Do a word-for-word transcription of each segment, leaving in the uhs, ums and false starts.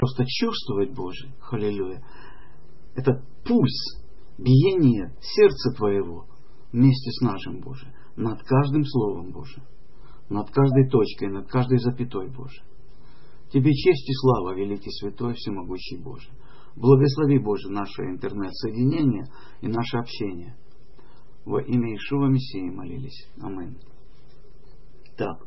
просто чувствовать, Боже, халилюя, этот пульс, биение сердца Твоего вместе с нашим, Боже, над каждым словом, Боже, над каждой точкой, над каждой запятой, Боже. Тебе честь и слава, великий, святой, всемогущий Боже. Благослови, Боже, наше интернет-соединение и наше общение. Во имя Иешуа Мессии молились. Аминь. Так.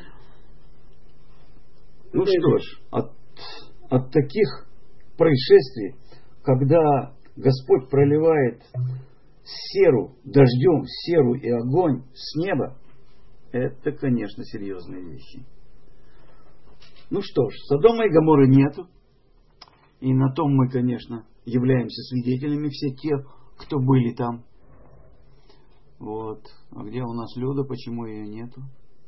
Ну что ж, от, от таких происшествий, когда Господь проливает серу, дождем, серу и огонь с неба, это, конечно, серьезные вещи. Ну что ж, Содома и Гоморры нету. И на том мы, конечно, являемся свидетелями, все те, кто были там. Вот. А где у нас Люда, почему ее нету?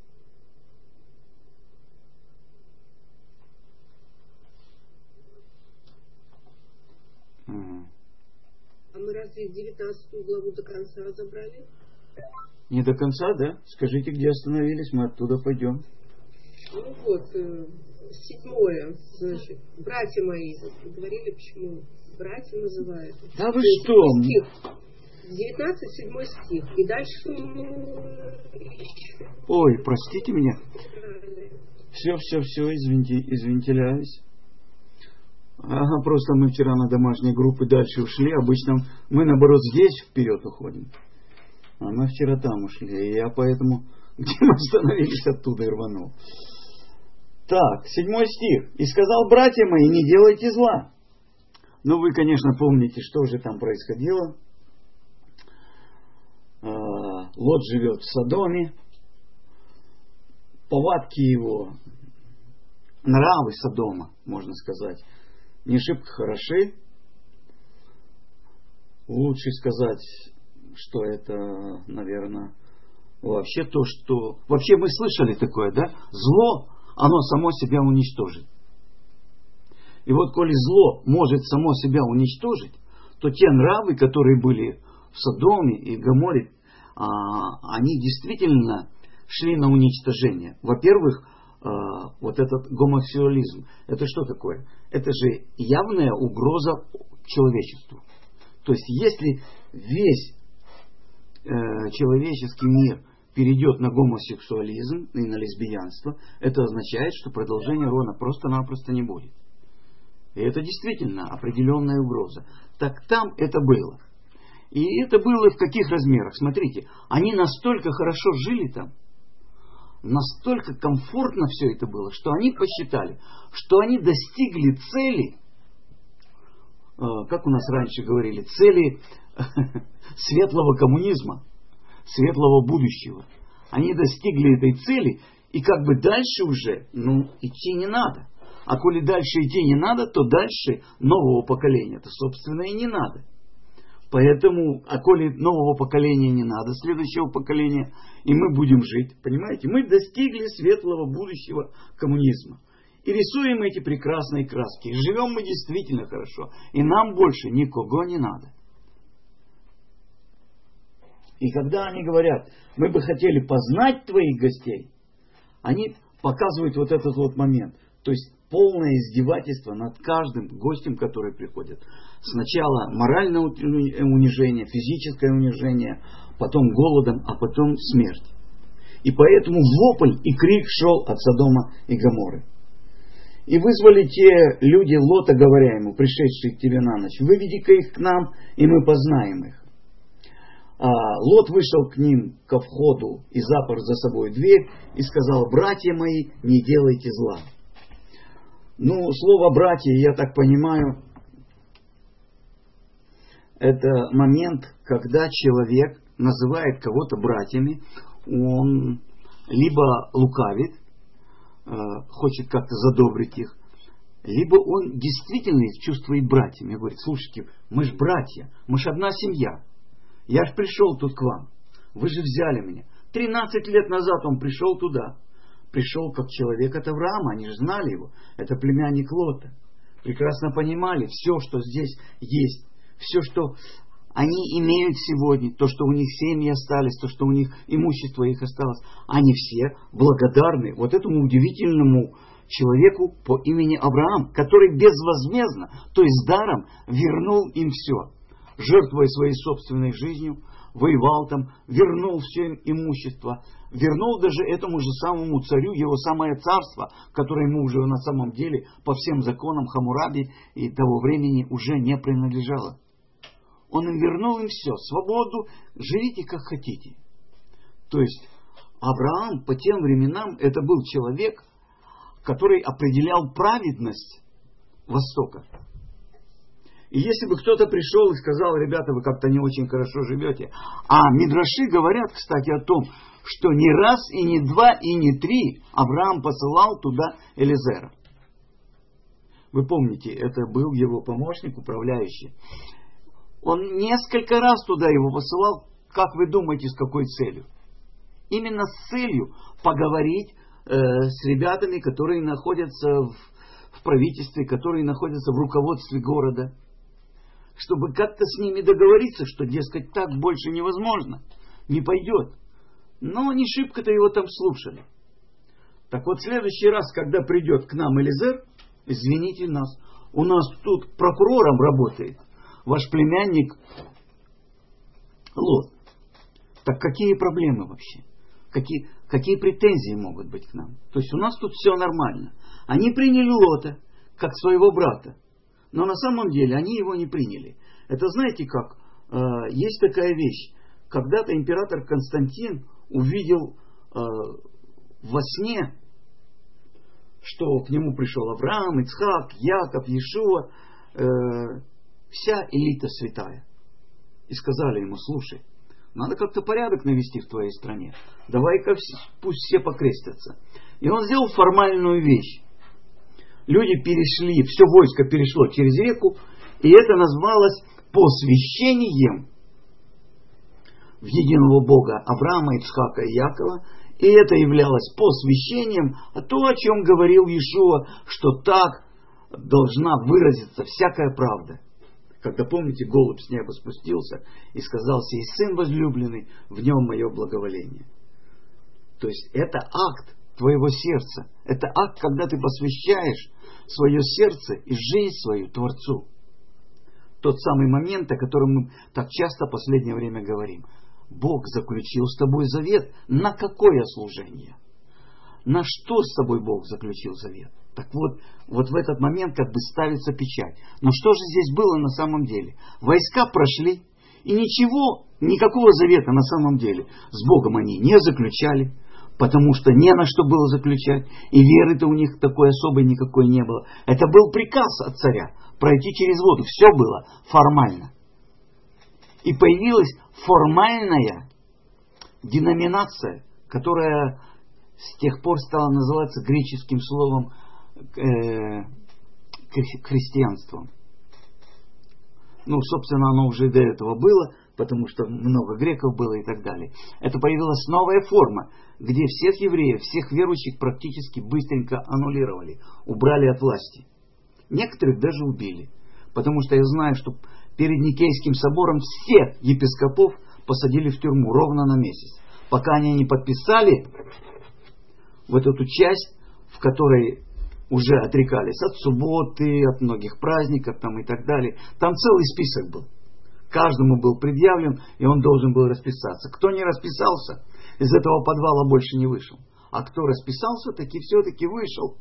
Ага. А мы разве девятнадцатую главу до конца разобрали? Не до конца, да? Скажите, где остановились, мы оттуда пойдем. Ну вот, седьмое, значит, братья мои, говорили, почему братья называют. Да вы то что? Стих, девятнадцать, седьмой стих. И дальше... Ой, простите меня. Все, все, все, извините, извинтеляюсь. Ага, просто мы вчера на домашней группе дальше ушли. Обычно мы, наоборот, здесь вперед уходим. А мы вчера там ушли. И я поэтому, где мы остановились, оттуда и рванул. Так, седьмой стих. «И сказал, братья мои, не делайте зла». Ну, вы, конечно, помните, что же там происходило. Лот живет в Содоме. Повадки его, нравы Содома, можно сказать, не шибко хороши. Лучше сказать, что это, наверное, вообще то, что... Вообще мы слышали такое, да? Зло, оно само себя уничтожит. И вот, коли зло может само себя уничтожить, то те нравы, которые были в Содоме и Гоморре, они действительно шли на уничтожение. Во-первых, вот этот гомосексуализм, это что такое? Это же явная угроза человечеству. То есть, если весь человеческий мир перейдет на гомосексуализм и на лесбиянство, это означает, что продолжения рода просто-напросто не будет. И это действительно определенная угроза. Так там это было. И это было в каких размерах? Смотрите, они настолько хорошо жили там, настолько комфортно все это было, что они посчитали, что они достигли цели, как у нас раньше говорили, цели светлого коммунизма, светлого будущего. Они достигли этой цели, и как бы дальше уже, ну, идти не надо. А коли дальше идти не надо, то дальше нового поколения-то, собственно, и не надо. Поэтому, а коли нового поколения не надо, следующего поколения, и мы будем жить, понимаете, мы достигли светлого будущего коммунизма. И рисуем эти прекрасные краски. И живем мы действительно хорошо. И нам больше никого не надо. И когда они говорят, мы бы хотели познать твоих гостей, они показывают вот этот вот момент. То есть полное издевательство над каждым гостем, который приходит. Сначала моральное унижение, физическое унижение, потом голодом, а потом смерть. И поэтому вопль и крик шел от Содома и Гоморры. И вызвали те люди Лота, говоря ему, пришедшие к тебе на ночь, выведи-ка их к нам, и мы познаем их. А Лот вышел к ним ко входу и запер за собой дверь и сказал, братья мои, не делайте зла. Ну, слово «братья», я так понимаю, это момент, когда человек называет кого-то братьями, он либо лукавит, хочет как-то задобрить их, либо он действительно их чувствует братьями. И говорит, слушайте, мы же братья, мы же одна семья. Я же пришел тут к вам, вы же взяли меня. тринадцать лет назад он пришел туда. Пришел как человек от Авраама, они же знали его. Это племянник Лота. Прекрасно понимали все, что здесь есть. Все, что они имеют сегодня, то, что у них семьи остались, то, что у них имущество их осталось. Они все благодарны вот этому удивительному человеку по имени Авраам, который безвозмездно, то есть даром, вернул им все, жертвуя своей собственной жизнью, воевал там, вернул все им имущество, вернул даже этому же самому царю его самое царство, которое ему уже на самом деле по всем законам Хаммураби и того времени уже не принадлежало. Он им вернул им все, свободу, живите как хотите. То есть Авраам по тем временам это был человек, который определял праведность Востока. И если бы кто-то пришел и сказал: ребята, вы как-то не очень хорошо живете. А мидраши говорят, кстати, о том, что не раз, и не два, и не три Авраам посылал туда Элизера. Вы помните, это был его помощник, управляющий. Он несколько раз туда его посылал. Как вы думаете, с какой целью? Именно с целью поговорить э, с ребятами, которые находятся в, в правительстве, которые находятся в руководстве города. Чтобы как-то с ними договориться, что, дескать, так больше невозможно, не пойдет. Но не шибко-то его там слушали. Так вот, в следующий раз, когда придет к нам Элизер, извините нас, у нас тут прокурором работает ваш племянник Лот. Так какие проблемы вообще? Какие, какие претензии могут быть к нам? То есть у нас тут все нормально. Они приняли Лота как своего брата. Но на самом деле они его не приняли. Это знаете как? Э, есть такая вещь. Когда-то император Константин увидел э, во сне, что к нему пришел Авраам, Ицхак, Яков, Иешуа, э, вся элита святая. И сказали ему: слушай, надо как-то порядок навести в твоей стране. Давай-ка пусть все покрестятся. И он сделал формальную вещь. Люди перешли, все войско перешло через реку, и это назвалось посвящением в единого Бога Авраама, Ицхака и Якова. И это являлось посвящением, а то, о чем говорил Иешуа, что так должна выразиться всякая правда. Когда, помните, голубь с неба спустился и сказал: сей сын возлюбленный, в нем мое благоволение. То есть это акт твоего сердца. Это акт, когда ты посвящаешь свое сердце и жизнь свою Творцу. Тот самый момент, о котором мы так часто в последнее время говорим. Бог заключил с тобой завет. На какое служение? На что с тобой Бог заключил завет? Так вот, вот в этот момент как бы ставится печать. Но что же здесь было на самом деле? Войска прошли, и ничего, никакого завета на самом деле с Богом они не заключали, потому что не на что было заключать, и веры-то у них такой особой никакой не было. Это был приказ от царя пройти через воду. Все было формально. И появилась формальная деноминация, которая с тех пор стала называться греческим словом э, христианством. Ну, собственно, оно уже до этого было, потому что много греков было и так далее. Это появилась новая форма, где всех евреев, всех верующих практически быстренько аннулировали, убрали от власти. Некоторых даже убили. Потому что я знаю, что перед Никейским собором всех епископов посадили в тюрьму ровно на месяц. Пока они не подписали вот эту часть, в которой уже отрекались от субботы, от многих праздников там и так далее. Там целый список был. Каждому был предъявлен, и он должен был расписаться. Кто не расписался, из этого подвала больше не вышел. А кто расписался, таки все-таки вышел.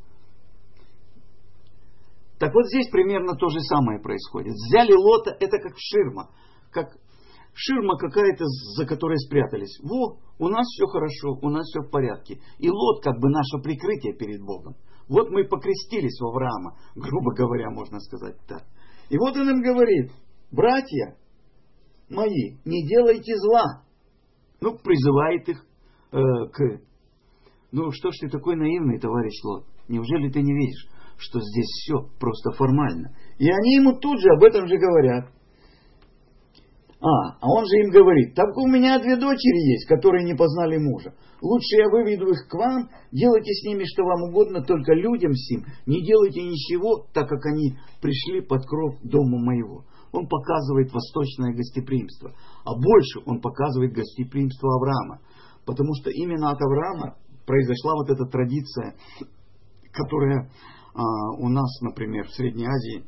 Так вот здесь примерно то же самое происходит. Взяли Лота, это как ширма. Как ширма какая-то, за которой спрятались. Во, у нас все хорошо, у нас все в порядке. И Лот как бы наше прикрытие перед Богом. Вот мы покрестились в Авраама, грубо говоря, можно сказать так. И вот он им говорит: братья мои, не делайте зла. Ну, призывает их э, к... Ну, что ж ты такой наивный, товарищ Лот? Неужели ты не видишь, что здесь все просто формально? И они ему тут же об этом же говорят. А, а он же им говорит: так у меня две дочери есть, которые не познали мужа. Лучше я выведу их к вам, делайте с ними что вам угодно, только людям сим не делайте ничего, так как они пришли под кров дома моего. Он показывает восточное гостеприимство. А больше он показывает гостеприимство Авраама. Потому что именно от Авраама произошла вот эта традиция которая а, у нас, например, в Средней Азии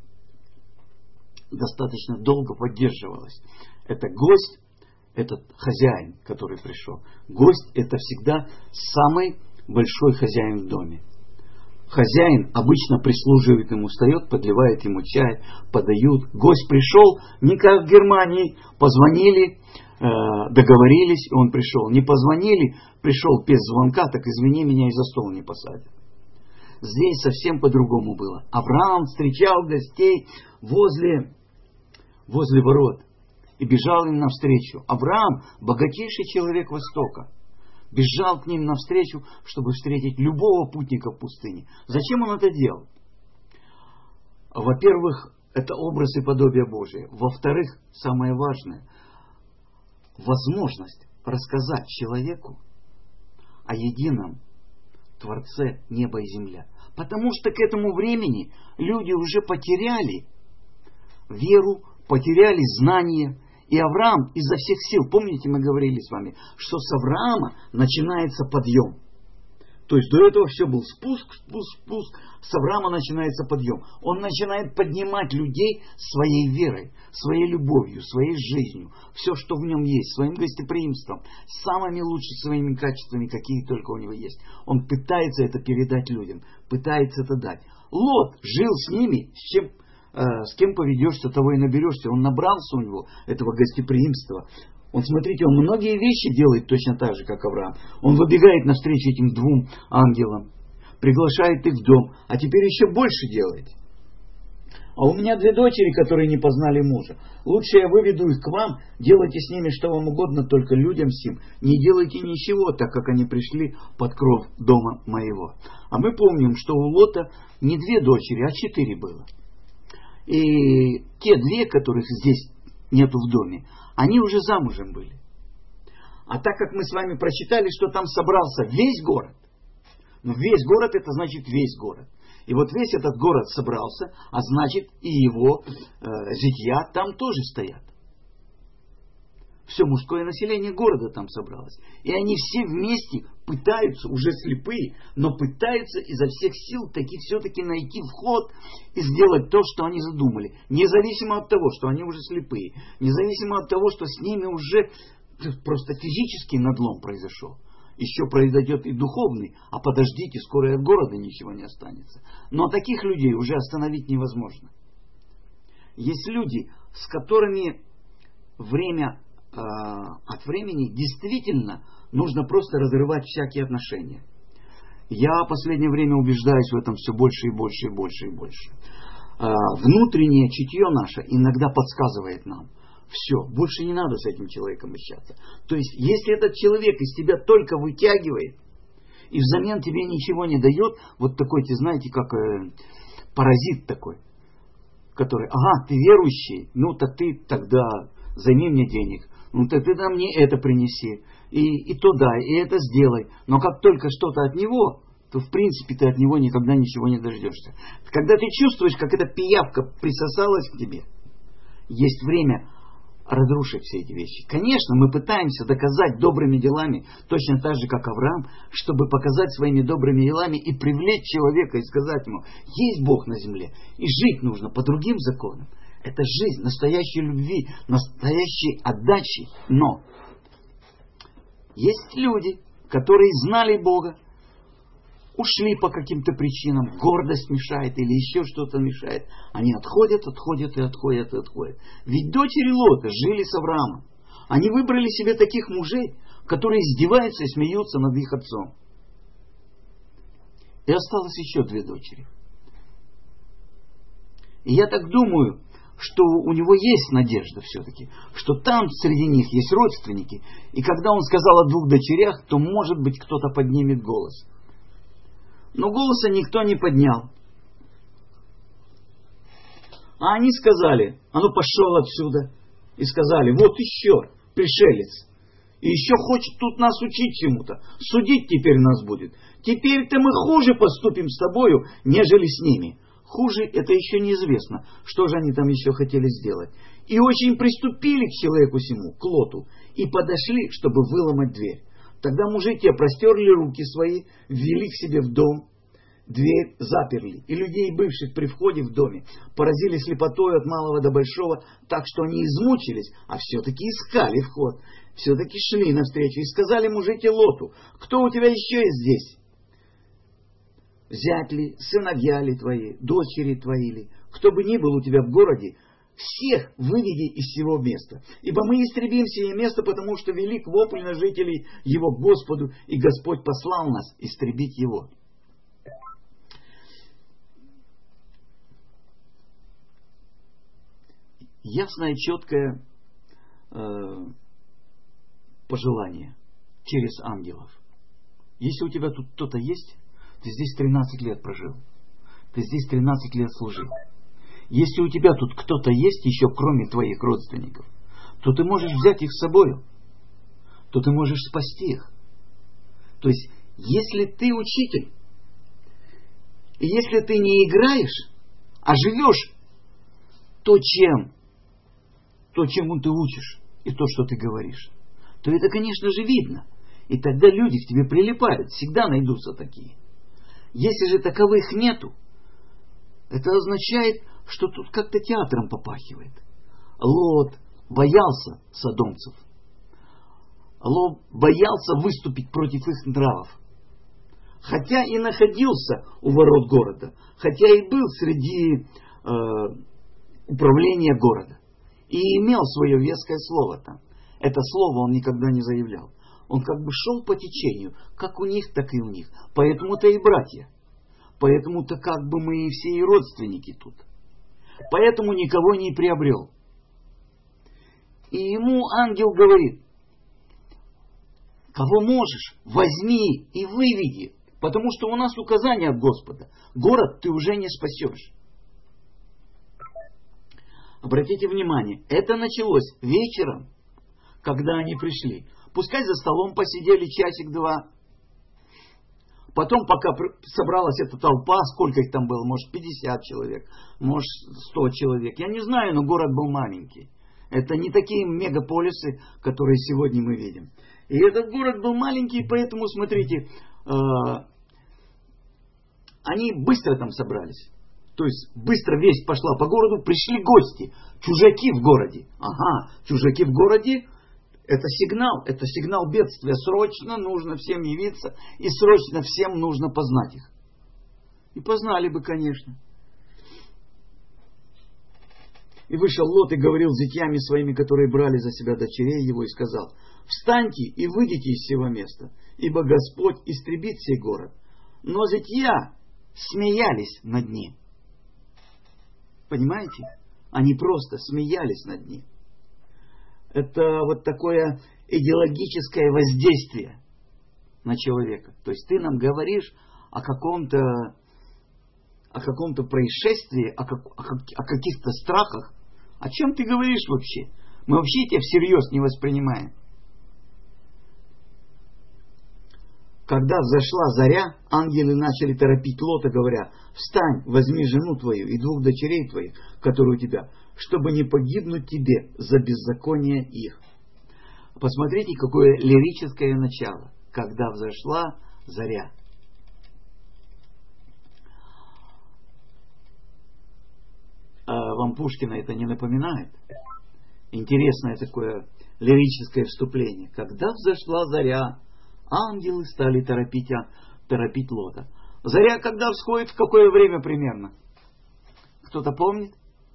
достаточно долго поддерживалась. Это гость, этот хозяин, который пришел. Гость — это всегда самый большой хозяин в доме. Хозяин обычно прислуживает ему, встает, подливает ему чай, подают. Гость пришел, не как в Германии, позвонили, договорились, и он пришел. Не позвонили, пришел без звонка, так извини, меня и за стол не посадят. Здесь совсем по-другому было. Авраам встречал гостей возле, возле ворот и бежал им навстречу. Авраам, богатейший человек Востока, бежал к ним навстречу, чтобы встретить любого путника в пустыне. Зачем он это делал? Во-первых, это образ и подобие Божие. Во-вторых, самое важное, возможность рассказать человеку о едином Творце неба и земля. Потому что к этому времени люди уже потеряли веру, потеряли знания. И Авраам изо всех сил, помните, мы говорили с вами, что с Авраама начинается подъем. То есть до этого все был спуск, спуск, спуск. С Авраама начинается подъем. Он начинает поднимать людей своей верой, своей любовью, своей жизнью. Все, что в нем есть, своим гостеприимством, самыми лучшими своими качествами, какие только у него есть. Он пытается это передать людям, пытается это дать. Лот жил с ними, с чем... С кем поведешься, того и наберешься. Он набрался у него этого гостеприимства. Он, смотрите, он многие вещи делает точно так же, как Авраам. Он выбегает навстречу этим двум ангелам, приглашает их в дом, а теперь еще больше делает. А у меня две дочери, которые не познали мужа. Лучше я выведу их к вам, делайте с ними что вам угодно, только людям сим не делайте ничего, так как они пришли под кров дома моего. А мы помним, что у Лота не две дочери, а четыре было. И те две, которых здесь нету в доме, они уже замужем были. А так как мы с вами прочитали, что там собрался весь город, ну весь город, это значит весь город. И вот весь этот город собрался, а значит и его э, зятья там тоже стоят. Все мужское население города там собралось. И они все вместе пытаются, уже слепые, но пытаются изо всех сил таки все-таки найти вход и сделать то, что они задумали. Независимо от того, что они уже слепые. Независимо от того, что с ними уже просто физический надлом произошел. Еще произойдет и духовный, а подождите, скоро и от города ничего не останется. Но таких людей уже остановить невозможно. Есть люди, с которыми время... от времени действительно нужно просто разрывать всякие отношения. Я в последнее время убеждаюсь в этом все больше и больше и больше и больше. Внутреннее чутье наше иногда подсказывает нам: все, больше не надо с этим человеком общаться. То есть, если этот человек из тебя только вытягивает и взамен тебе ничего не дает, вот такой, ты знаете, как э, паразит такой, который: ага, ты верующий, ну так ты тогда займи мне денег. Ну, так ты нам мне это принеси, и, и то дай, и это сделай. Но как только что-то от него, то в принципе ты от него никогда ничего не дождешься. Когда ты чувствуешь, как эта пиявка присосалась к тебе, есть время разрушить все эти вещи. Конечно, мы пытаемся доказать добрыми делами, точно так же, как Авраам, чтобы показать своими добрыми делами и привлечь человека и сказать ему: есть Бог на земле, и жить нужно по другим законам. Это жизнь настоящей любви, настоящей отдачи. Но есть люди, которые знали Бога, ушли по каким-то причинам, гордость мешает или еще что-то мешает. Они отходят, отходят и отходят и отходят. Ведь дочери Лота жили с Авраамом. Они выбрали себе таких мужей, которые издеваются и смеются над их отцом. И осталось еще две дочери. И я так думаю, что у него есть надежда все-таки, что там среди них есть родственники, и когда он сказал о двух дочерях, то, может быть, кто-то поднимет голос. Но голоса никто не поднял. А они сказали: а ну пошел отсюда. И сказали: вот еще пришелец. И еще хочет тут нас учить чему-то. Судить теперь нас будет. Теперь-то мы хуже поступим с тобою, нежели с ними. Хуже — это еще неизвестно, что же они там еще хотели сделать. И очень приступили к человеку сему, к Лоту, и подошли, чтобы выломать дверь. Тогда мужи те простерли руки свои, ввели к себе в дом, дверь заперли, и людей, бывших при входе в доме, поразили слепотой от малого до большого, так что они измучились, а все-таки искали вход, все-таки шли навстречу и сказали мужите Лоту: кто у тебя еще есть здесь? Зять ли, сыновья ли твои, дочери твои ли, кто бы ни был у тебя в городе, всех выведи из сего места. Ибо мы истребим сие место, потому что велик вопль на жителей его к Господу, и Господь послал нас истребить его. Ясное, четкое э, пожелание через ангелов. Если у тебя тут кто-то есть, ты здесь тринадцать лет прожил, ты здесь тринадцать лет служил. Если у тебя тут кто-то есть еще, кроме твоих родственников, то ты можешь взять их с собой, то ты можешь спасти их. То есть, если ты учитель, и если ты не играешь, а живешь то, чем, то, чему ты учишь, и то, что ты говоришь, то это, конечно же, видно. И тогда люди к тебе прилипают, всегда найдутся такие. Если же таковых нету, это означает, что тут как-то театром попахивает. Лот боялся содомцев. Лот боялся выступить против их нравов. Хотя и находился у ворот города, хотя и был среди э, управления города, и имел свое веское слово там. Это слово он никогда не заявлял. Он как бы шел по течению, как у них, так и у них. Поэтому-то и братья. Поэтому-то как бы мы и все и родственники тут. Поэтому никого не приобрел. И ему ангел говорит: кого можешь, возьми и выведи. Потому что у нас указание от Господа. Город ты уже не спасешь. Обратите внимание, это началось вечером, когда они пришли. Пускай за столом посидели часик-два. Потом, пока собралась эта толпа, сколько их там было, может пятьдесят человек, может сто человек. Я не знаю, но город был маленький. Это не такие мегаполисы, которые сегодня мы видим. И этот город был маленький, поэтому, смотрите, э, они быстро там собрались. То есть быстро весть пошла по городу, пришли гости, чужаки в городе. Ага, чужаки в городе. Это сигнал, это сигнал бедствия. Срочно нужно всем явиться, и срочно всем нужно познать их. И познали бы, конечно. И вышел Лот и говорил с зятьями своими, которые брали за себя дочерей его, и сказал: встаньте и выйдите из сего места, ибо Господь истребит сей город. Но зятья смеялись над ним. Понимаете? Они просто смеялись над ним. Это вот такое идеологическое воздействие на человека. То есть ты нам говоришь о каком-то, о каком-то происшествии, о, как, о каких-то страхах. О чем ты говоришь вообще? Мы вообще тебя всерьез не воспринимаем. Когда взошла заря, ангелы начали торопить Лота, говоря: встань, возьми жену твою и двух дочерей твоих, которые у тебя, чтобы не погибнуть тебе за беззаконие их. Посмотрите, какое лирическое начало, когда взошла заря. А вам Пушкина это не напоминает? Интересное такое лирическое вступление. Когда взошла заря, ангелы стали торопить, торопить Лота. Заря когда всходит, в какое время примерно? Кто-то помнит?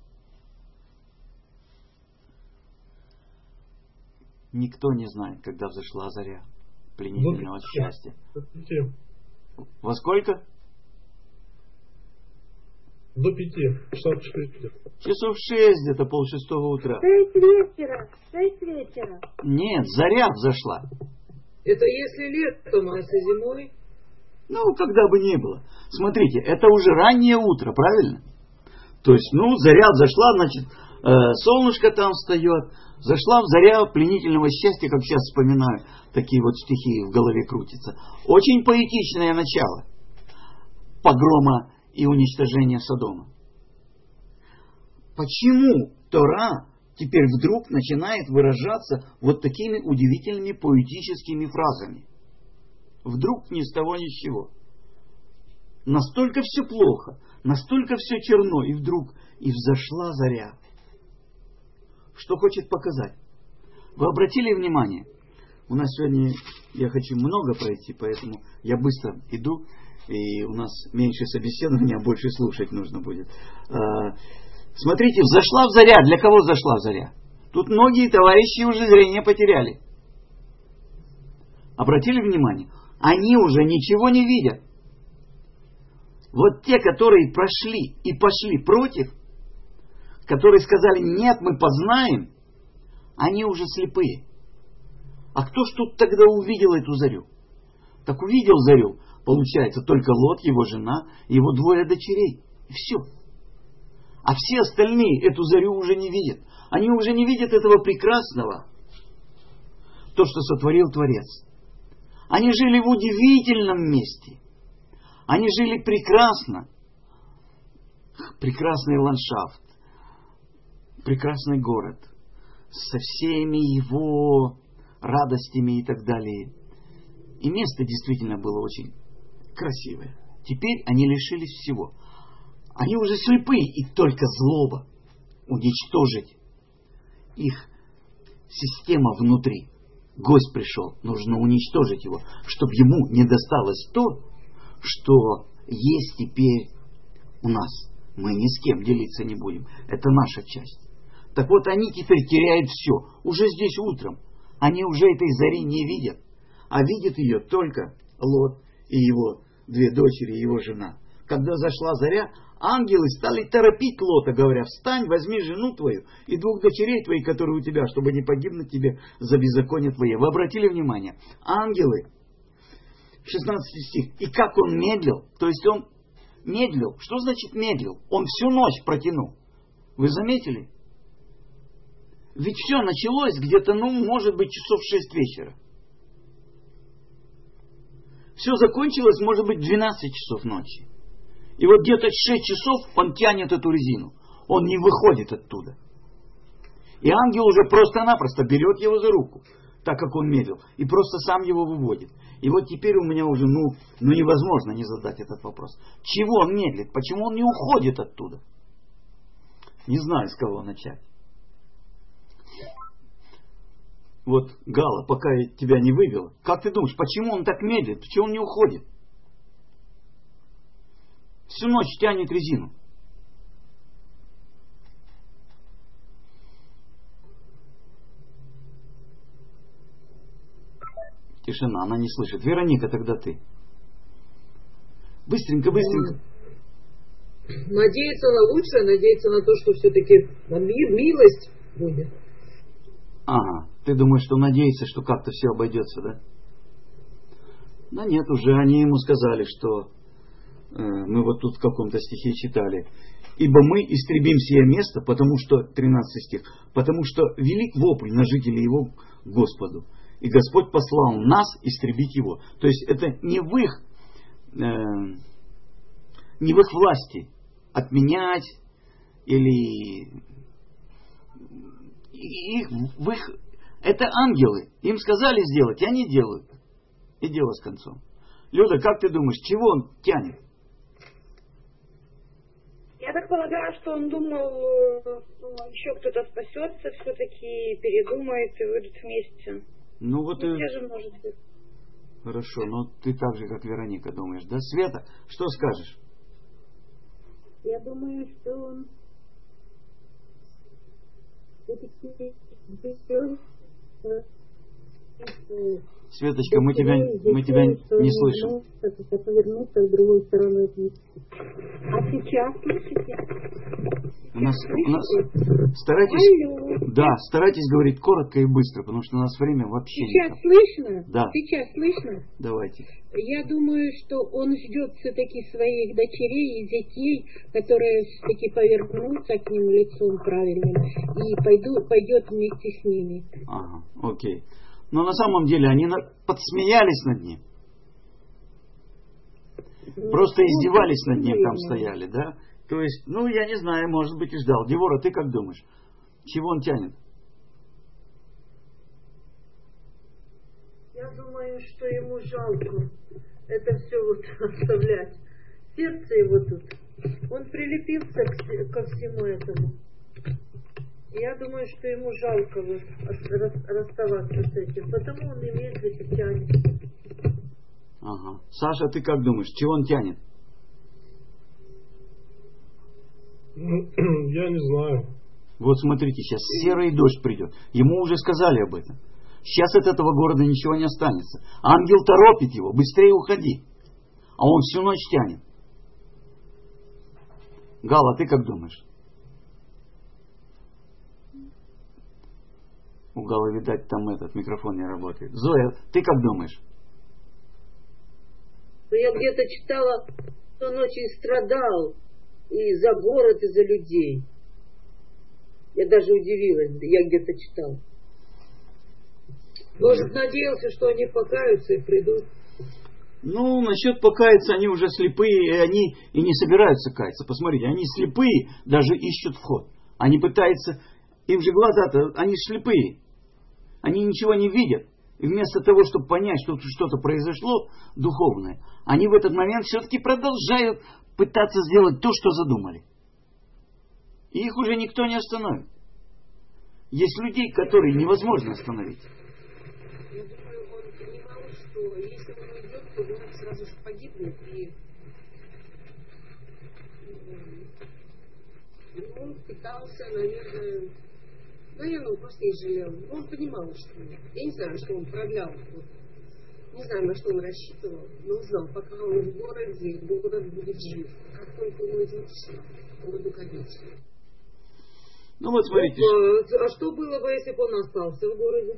Никто не знает, когда взошла заря пленительного счастья. Во сколько? До пяти. Часов шесть. Часов шесть, где-то полшестого утра. Шесть вечера. Шесть вечера. Нет, заря взошла. Это если летом, а если зимой? Ну, когда бы ни было. Смотрите, это уже раннее утро, правильно? То есть, ну, заря взошла, значит, э, солнышко там встает. Зашла в заря пленительного счастья, как сейчас вспоминаю, такие вот стихи в голове крутятся. Очень поэтичное начало погрома и уничтожения Содома. Почему Тора теперь вдруг начинает выражаться вот такими удивительными поэтическими фразами? Вдруг ни с того ни с чего. настолько все плохо, настолько все черно, и вдруг и взошла заря. Что хочет показать? Вы обратили внимание? У нас сегодня, я хочу много пройти, поэтому я быстро иду, и у нас меньше собеседования, а больше слушать нужно будет. Смотрите, взошла в заря. Для кого взошла в заря? Тут многие товарищи уже зрение потеряли. Обратили внимание? Они уже ничего не видят. Вот те, которые прошли и пошли против, которые сказали, нет, мы познаем, они уже слепые. А кто ж тут тогда увидел эту зарю? Так увидел зарю, получается, только Лот, его жена, его двое дочерей. И все. А все остальные эту зарю уже не видят. Они уже не видят этого прекрасного, то, что сотворил Творец. Они жили в удивительном месте. Они жили прекрасно. Прекрасный ландшафт. Прекрасный город. Со всеми его радостями и так далее. И место действительно было очень красивое. Теперь они лишились всего. Они уже слепые, и только злоба уничтожить их система внутри. Гость пришел, нужно уничтожить его, чтобы ему не досталось то, что есть теперь у нас. Мы ни с кем делиться не будем. Это наша часть. Так вот, они теперь теряют все. Уже здесь утром. Они уже этой зари не видят. А видит ее только Лот и его две дочери, и его жена. Когда зашла заря, ангелы стали торопить Лота, говоря, встань, возьми жену твою и двух дочерей твоих, которые у тебя, чтобы не погибнуть тебе за беззаконие твое. Вы обратили внимание? Ангелы, шестнадцатый стих, и как он медлил, то есть он медлил. Что значит медлил? Он всю ночь протянул. Вы заметили? Ведь все началось где-то, ну, может быть, часов шесть вечера. Все закончилось, может быть, в двенадцать часов ночи. И вот где-то шесть часов он тянет эту резину. Он не выходит оттуда. И ангел уже просто-напросто берет его за руку, так как он медлил, и просто сам его выводит. И вот теперь у меня уже, ну, ну невозможно не задать этот вопрос. Чего он медлит? Почему он не уходит оттуда? Не знаю, с кого начать. Вот, Гала, пока я тебя не вывела, как ты думаешь, почему он так медлит? Почему он не уходит? Всю ночь тянет резину. Тишина, она не слышит. Вероника, тогда ты. Быстренько, быстренько. Надеяться на лучшее, надеяться на то, что все-таки милость будет. Ага, ты думаешь, что надеется, что как-то все обойдется, да? Да нет, уже они ему сказали, что э, мы вот тут в каком-то стихе читали. Ибо мы истребим сие место, потому что, тринадцатый стих, потому что велик вопль на жителей его Господу. И Господь послал нас истребить его. То есть это не в их, э, не в их власти отменять или их, в их, это ангелы. Им сказали сделать, и они делают. И дело с концом. Люда, как ты думаешь, чего он тянет? Я так полагаю, что он думал, еще кто-то спасется, все-таки передумает и выйдут вместе. Ну вот ну, и... же может быть. Хорошо, но ты так же, как Вероника, думаешь, да? Света, что скажешь? Я думаю, что он все-таки... Светочка, мы тебя, мы тебя не слышим. Повернуться в другую сторону. А сейчас слышите? У нас, у нас старайтесь, Алло. да, старайтесь говорить коротко и быстро, потому что у нас время вообще Сейчас никак. слышно? Да. Сейчас слышно? Давайте. Я думаю, что он ждет все-таки своих дочерей и зятей, которые все-таки повернутся к ним лицом правильным и пойду, пойдет вместе с ними. Ага, окей. Но на самом деле они подсмеялись над ним. Просто издевались над ним, там стояли, да? То есть, ну, я не знаю, может быть, и ждал. Девора, ты как думаешь? Чего он тянет? Я думаю, что ему жалко это все вот оставлять. сердце его тут. Он прилепился к, ко всему этому. Я думаю, что ему жалко вот расставаться с этим, потому он и медленно тянет. Ага. Саша, ты как думаешь, чего он тянет? Я не знаю. Вот смотрите, сейчас серый дождь придет. Ему уже сказали об этом. Сейчас от этого города ничего не останется. Ангел торопит его, быстрее уходи. А он всю ночь тянет. Гала, ты как думаешь? У Галы, видать, там этот микрофон не работает. Зоя, ты как думаешь? Ну, я где-то читала, что он очень страдал и за город, и за людей. Я даже удивилась, я где-то читала. Может, надеялся, что они покаются и придут. Ну, насчет покаяться, они уже слепые, и они и не собираются каяться. Посмотрите, они слепые, даже ищут вход. Они пытаются, им же глаза-то, они слепые. Они ничего не видят. И вместо того, чтобы понять, что тут что-то произошло духовное, они в этот момент все-таки продолжают пытаться сделать то, что задумали. И их уже никто не остановит. Есть людей, которые невозможно остановить. Я думаю, он понимал, что если он уйдет, то город сразу же погибнет. И он пытался, наверное, наверное, он просто не жалел. Он понимал, что... Я не знаю, что он продлял. Вот. Не знаю, на что он рассчитывал, но знал, пока он в городе, город будет жив. Как только он уйдет, все, он будет конечно. Ну вот смотрите. А что было бы, если бы он остался в городе?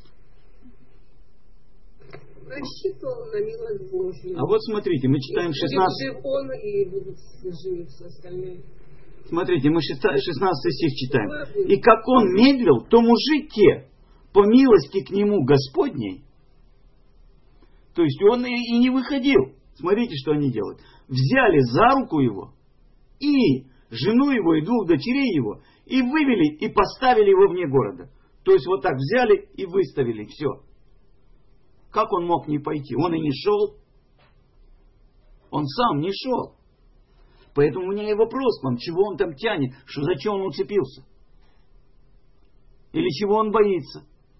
Рассчитывал на милость Божью. А вот смотрите, мы читаем шестнадцатый... Жив он, и будут живы все остальные. Смотрите, мы шестнадцатый стих читаем. «И как он медлил, то мужи те, по милости к нему Господней». То есть он и не выходил. Смотрите, что они делают. Взяли за руку его, и жену его, и двух дочерей его, и вывели, и поставили его вне города. То есть вот так взяли и выставили, все. Как он мог не пойти? Он и не шел. Он сам не шел. Поэтому у меня и вопрос к вам, чего он там тянет, что зачем он уцепился? Или чего он боится?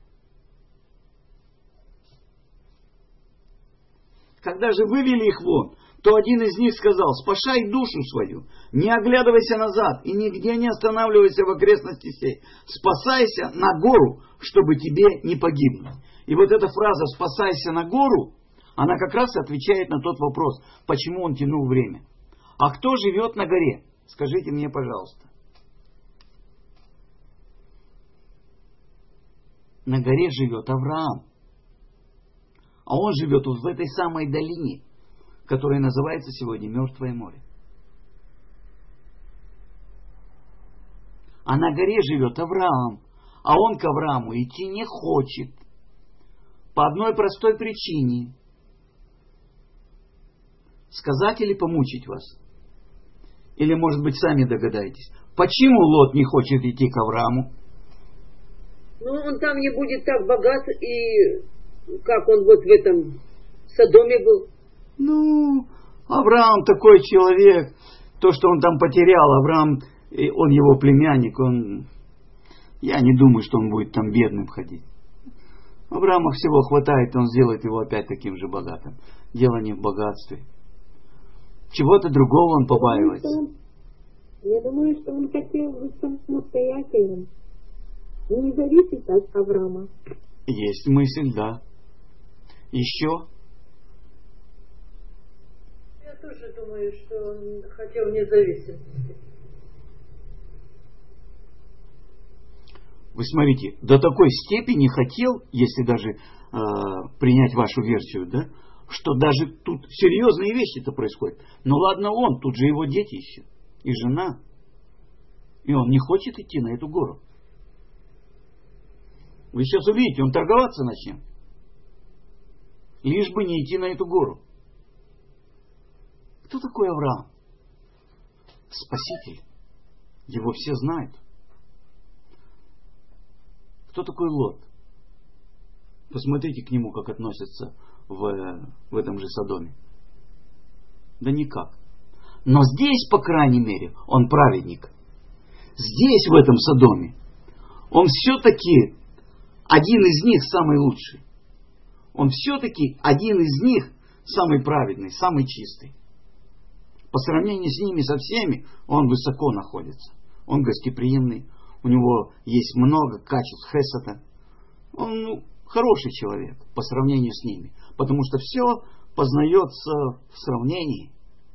Когда же вывели их вон, то один из них сказал: спасай душу свою, не оглядывайся назад и нигде не останавливайся в окрестности сей. Спасайся на гору, чтобы тебе не погибнуть. И вот эта фраза «спасайся на гору», она как раз отвечает на тот вопрос, почему он тянул время. А кто живет на горе? Скажите мне, пожалуйста. На горе живет Авраам. А он живет вот в этой самой долине, которая называется сегодня Мертвое море. А на горе живет Авраам. А он к Аврааму идти не хочет. По одной простой причине. Сказать или помучить вас? Или, может быть, сами догадаетесь. Почему Лот не хочет идти к Аврааму? Ну, он там не будет так богат, и как он вот в этом Содоме был. Ну, Авраам такой человек. То, что он там потерял, Авраам, он его племянник, он... Я не думаю, что он будет там бедным ходить. Авраама всего хватает, он сделает его опять таким же богатым. Дело не в богатстве. Чего-то другого он побаивается. Я думаю, что он хотел быть самостоятельным. Не зависеть от Авраама. Есть мысль, да. Еще? Я тоже думаю, что он хотел независимости. Вы смотрите, до такой степени хотел, если даже э, принять вашу версию, да, что даже тут серьезные вещи-то происходят. Ну ладно он, тут же его дети еще, и жена. И он не хочет идти на эту гору. Вы сейчас увидите, он торговаться начнет. Лишь бы не идти на эту гору. Кто такой Авраам? Спаситель. Его все знают. Кто такой Лот? Посмотрите к нему, как относятся в, в этом же Содоме. Да никак. Но здесь, по крайней мере, он праведник. Здесь, в этом Содоме, он все-таки один из них самый лучший. Он все-таки один из них самый праведный, самый чистый. По сравнению с ними, со всеми, он высоко находится. Он гостеприимный, у него есть много качеств хесада. Он ну, хороший человек по сравнению с ними. Потому что все познается в сравнении.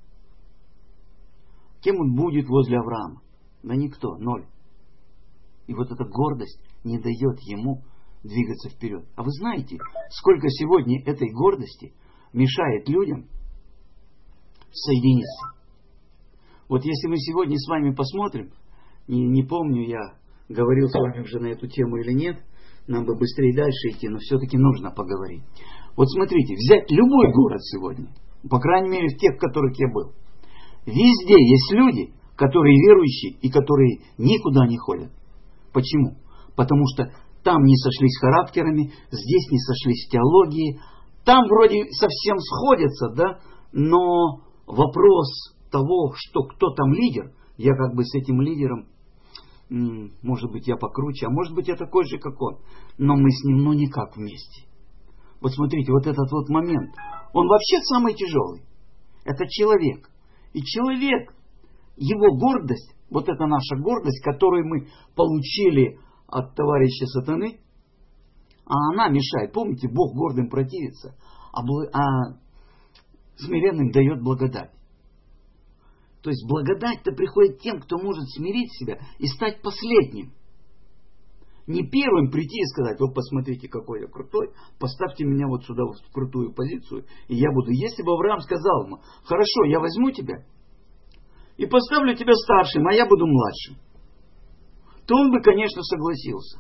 Кем он будет возле Авраама? Да никто, ноль. И вот эта гордость не дает ему двигаться вперед. А вы знаете, сколько сегодня этой гордости мешает людям соединиться? Вот если мы сегодня с вами посмотрим, не, не помню, я говорил с вами уже на эту тему или нет, нам бы быстрее дальше идти, но все-таки нужно поговорить. Вот смотрите, взять любой город сегодня, по крайней мере в тех, в которых я был. Везде есть люди, которые верующие и которые никуда не ходят. Почему? Потому что там не сошлись характерами, здесь не сошлись в теологии. Там вроде совсем сходятся, да, но вопрос того, что кто там лидер, я как бы с этим лидером, может быть, я покруче, а может быть, я такой же, как он, но мы с ним ну никак вместе. Вот смотрите, вот этот вот момент, он вообще самый тяжелый. Это человек. И человек, его гордость, вот это наша гордость, которую мы получили от товарища сатаны, а она мешает. Помните, Бог гордым противится, а, бл... а смиренным дает благодать. То есть благодать-то приходит тем, кто может смирить себя и стать последним. Не первым прийти и сказать: вот посмотрите, какой я крутой, поставьте меня вот сюда в крутую позицию, и я буду. Если бы Авраам сказал ему: хорошо, я возьму тебя и поставлю тебя старшим, а я буду младшим, то он бы, конечно, согласился.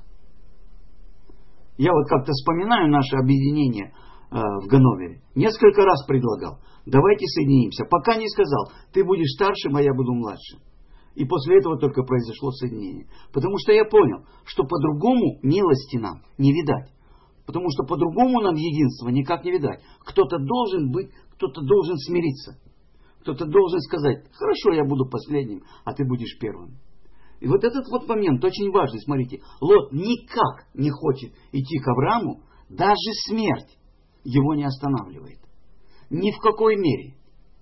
Я вот как-то вспоминаю наше объединение э, в Ганновере. Несколько раз предлагал: давайте соединимся. Пока не сказал: ты будешь старшим, а я буду младшим. И после этого только произошло соединение. Потому что я понял, что по-другому милости нам не видать. Потому что по-другому нам единства никак не видать. Кто-то должен быть, кто-то должен смириться. Кто-то должен сказать: хорошо, я буду последним, а ты будешь первым. И вот этот вот момент очень важный. Смотрите, Лот никак не хочет идти к Аврааму, даже смерть его не останавливает. Ни в какой мере.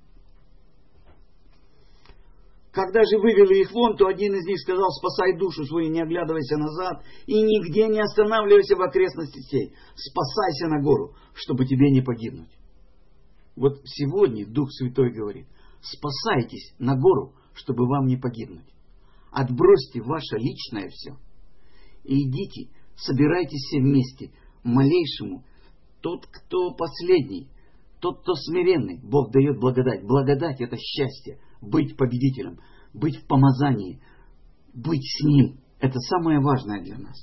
Когда же вывели их вон, то один из них сказал: спасай душу свою, не оглядывайся назад и нигде не останавливайся в окрестности сей. Спасайся на гору, чтобы тебе не погибнуть. Вот сегодня Дух Святой говорит: спасайтесь на гору, чтобы вам не погибнуть. Отбросьте ваше личное все и идите, собирайтесь все вместе, малейшему. Тот, кто последний, тот, кто смиренный, Бог дает благодать. Благодать — это счастье. Быть победителем, быть в помазании, быть с Ним. Это самое важное для нас.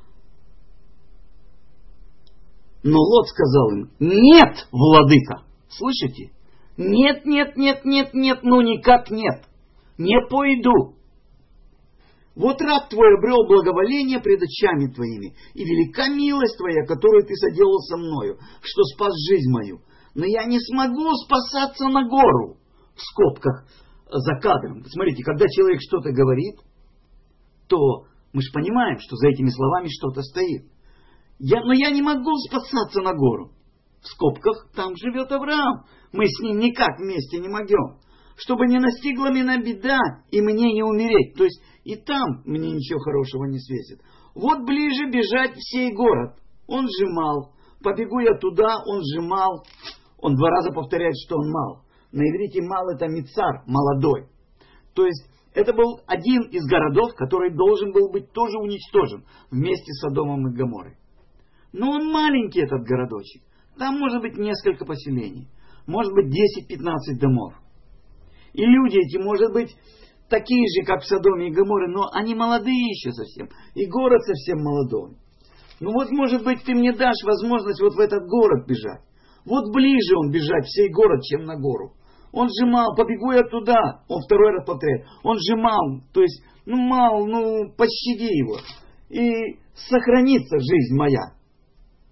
Но Лот сказал им: нет, владыка. Слышите? Нет, нет, нет, нет, нет, ну никак нет. Не пойду. Вот раб твой обрел благоволение пред очами твоими, и велика милость твоя, которую ты соделал со мною, что спас жизнь мою. Но я не смогу спасаться на гору. В скобках за кадром. Смотрите, когда человек что-то говорит, то мы же понимаем, что за этими словами что-то стоит. Я, но я не могу спасаться на гору. В скобках там живет Авраам. Мы с ним никак вместе не могем. Чтобы не настигла меня беда, и мне не умереть. То есть и там мне ничего хорошего не светит. Вот ближе бежать в сей город. Он же мал. Побегу я туда, он же мал. Он два раза повторяет, что он мал. На иврите мал — это мицар, молодой. То есть это был один из городов, который должен был быть тоже уничтожен вместе с Содомом и Гоморрой. Но он маленький, этот городочек. Там может быть несколько поселений. Может быть десять-пятнадцать домов. И люди эти, может быть, такие же, как в Содоме и Гоморре, но они молодые еще совсем. И город совсем молодой. Ну вот, может быть, ты мне дашь возможность вот в этот город бежать. Вот ближе он бежать, в сей город, чем на гору. Он же мал, побегу я туда. Он второй раз повторяет. Он же мал, то есть, ну мал, ну пощади его. И сохранится жизнь моя.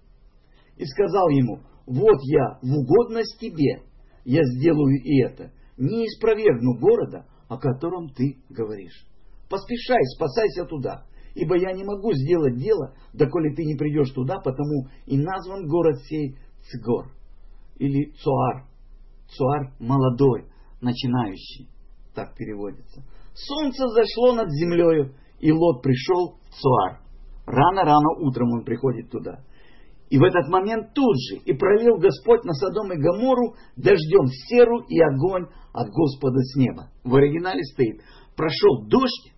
И сказал ему: вот я в угодность тебе, я сделаю и это. не испровергну города, о котором ты говоришь. Поспешай, спасайся туда, ибо я не могу сделать дело, доколе ты не придешь туда, потому и назван город сей Цгор, или Цоар. Цоар молодой, начинающий, так переводится. Солнце зашло над землею, и Лот пришел в Цоар. Рано-рано утром он приходит туда. И в этот момент тут же и пролил Господь на Содом и Гоморру дождем серу и огонь от Господа с неба. В оригинале стоит: прошел дождь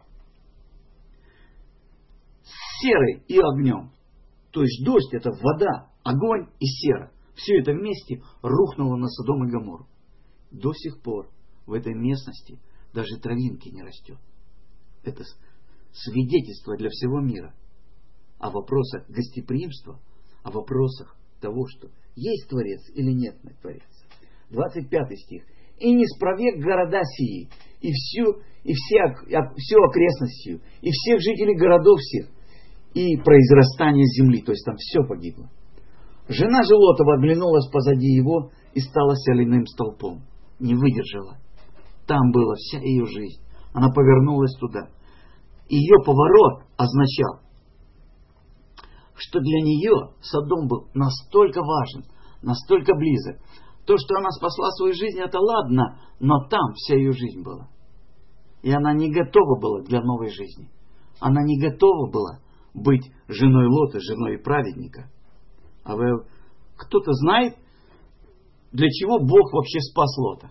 с серой и огнем. То есть дождь — это вода, огонь и сера. Все это вместе рухнуло на Содом и Гоморру. До сих пор в этой местности даже травинки не растет. Это свидетельство для всего мира о вопросах гостеприимства, о вопросах того, что есть Творец или нет Творец. двадцать пятый стих. «И не спровек города сии, и всю, и все, всю окрестностью, и всех жителей городов всех, и произрастание земли». То есть там все погибло. Жена же Лотова оглянулась позади его и стала соляным столпом. Не выдержала. Там была вся ее жизнь. Она повернулась туда. Ее поворот означал, что для нее Содом был настолько важен, настолько близок. То, что она спасла свою жизнь, это ладно, но там вся ее жизнь была. И она не готова была для новой жизни. Она не готова была быть женой Лота, женой праведника. А вы, кто-то знает, для чего Бог вообще спас Лота?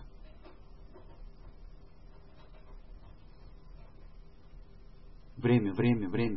Время, время, время.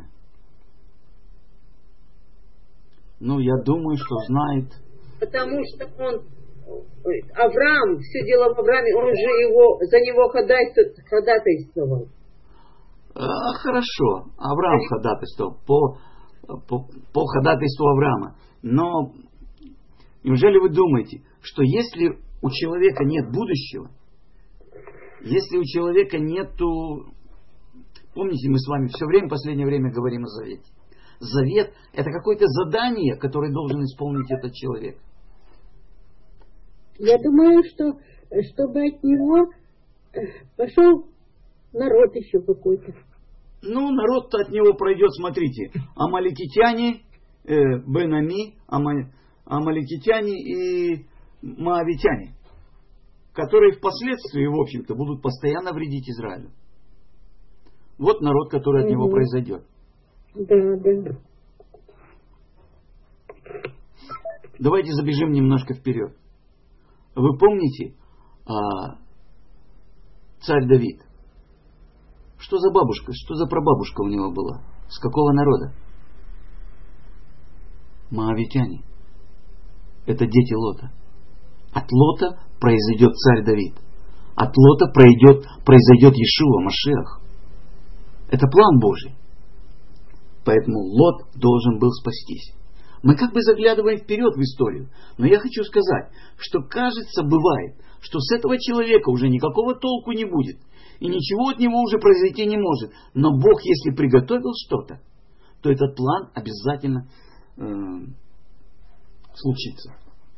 Ну, я думаю, что знает. Потому что он, Авраам, все дело в Аврааме, он же его, за него ходатайствовал. А, хорошо, Авраам ходатайствовал по, по, по ходатайству Авраама. Но неужели вы думаете, что если у человека нет будущего, если у человека нету... Помните, мы с вами все время, в последнее время говорим о завете. Завет — это какое-то задание, которое должен исполнить этот человек. Я думаю, что чтобы от него пошел народ еще какой-то. Ну, народ-то от него пройдет, смотрите. Амаликитяне, э, Бен-Ами, Ама, Амаликитяне и Моавитяне, которые впоследствии, в общем-то, будут постоянно вредить Израилю. Вот народ, который от угу. него произойдет. Да, да. Давайте забежим немножко вперед. Вы помните а, царь Давид? Что за бабушка, что за прабабушка у него была? С какого народа? Моавитяне. Это дети Лота. От Лота произойдет царь Давид. От Лота пройдет, произойдет Иешуа, Машиах. Это план Божий. Поэтому Лот должен был спастись. Мы как бы заглядываем вперед в историю. Но я хочу сказать, что кажется, бывает, что с этого человека уже никакого толку не будет. И ничего от него уже произойти не может. Но Бог, если приготовил что-то, то этот план обязательно э, случится.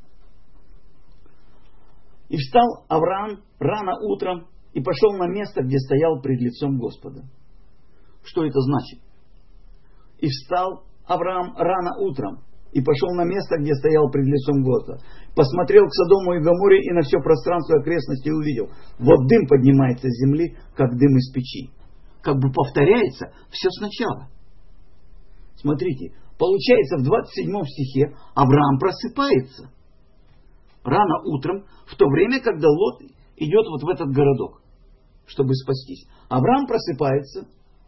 И встал Авраам рано утром и пошел на место, где стоял пред лицом Господа. Что это значит? И встал Авраам рано утром и пошел на место, где стоял пред лицом Господа. Посмотрел к Содому и Гоморре и на все пространство окрестности увидел. Вот дым поднимается с земли, как дым из печи. Как бы повторяется все сначала. Смотрите, получается в двадцать седьмом стихе Авраам просыпается рано утром, в то время, когда Лот идет вот в этот городок, чтобы спастись. Авраам просыпается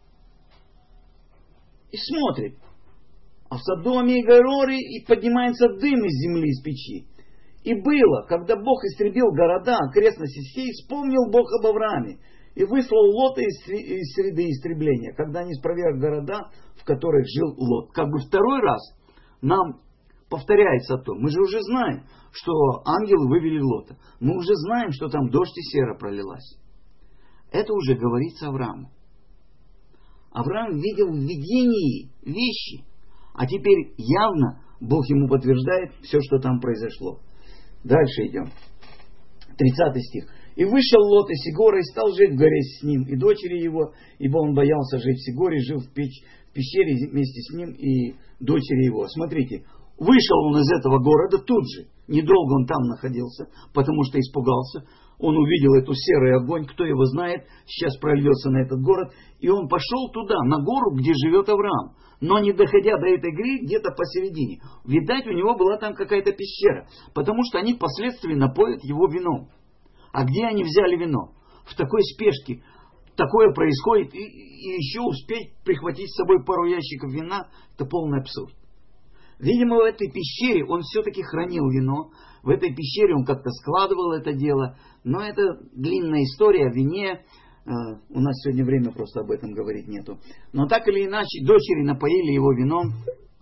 и смотрит. А в Содоме и Гоморре поднимается дым из земли, из печи. И было, когда Бог истребил города, окрестности сей, вспомнил Бог об Аврааме и выслал Лота из среды истребления, когда они спроверг города, в которых жил Лот. Как бы второй раз нам повторяется то. Мы же уже знаем, что ангелы вывели Лота. Мы уже знаем, что там дождь и сера пролилась. Это уже говорится Аврааму. Авраам видел в видении вещи, а теперь явно Бог ему подтверждает все, что там произошло. Дальше идем. тридцатый стих. И вышел Лот из Сигора и стал жить в горе с ним и дочери его, ибо он боялся жить в Сигоре, жил в, печ, в пещере вместе с ним и дочери его. Смотрите, вышел он из этого города тут же, недолго он там находился, потому что испугался. Он увидел эту серый огонь, кто его знает, сейчас прольется на этот город. И он пошел туда, на гору, где живет Авраам. Но не доходя до этой горы, где-то посередине. Видать, у него была там какая-то пещера, потому что они впоследствии напоят его вином. А где они взяли вино? В такой спешке. Такое происходит, и, и еще успеть прихватить с собой пару ящиков вина, это полный абсурд. Видимо, в этой пещере он все-таки хранил вино, в этой пещере он как-то складывал это дело, но это длинная история о вине, э, у нас сегодня время просто об этом говорить нету. Но так или иначе, дочери напоили его вином,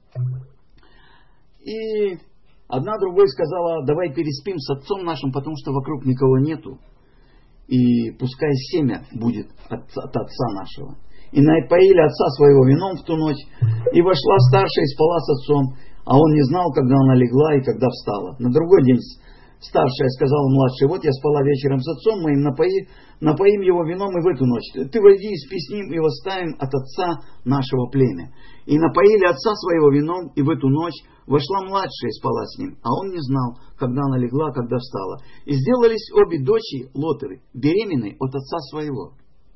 и одна другой сказала, давай переспим с отцом нашим, потому что вокруг никого нету, и пускай семя будет от, от отца нашего. И напоили отца своего вином в ту ночь, и вошла старшая и спала с отцом, а он не знал, когда она легла и когда встала. На другой день старшая сказала младшей, вот я спала вечером с отцом моим, напои, напоим его вином и в эту ночь. Ты войди и спи с ним, и восставим от отца нашего племя. И напоили отца своего вином, и в эту ночь вошла младшая и спала с ним, а он не знал, когда она легла, когда встала. И сделались обе дочери Лотовы, беременной от отца своего.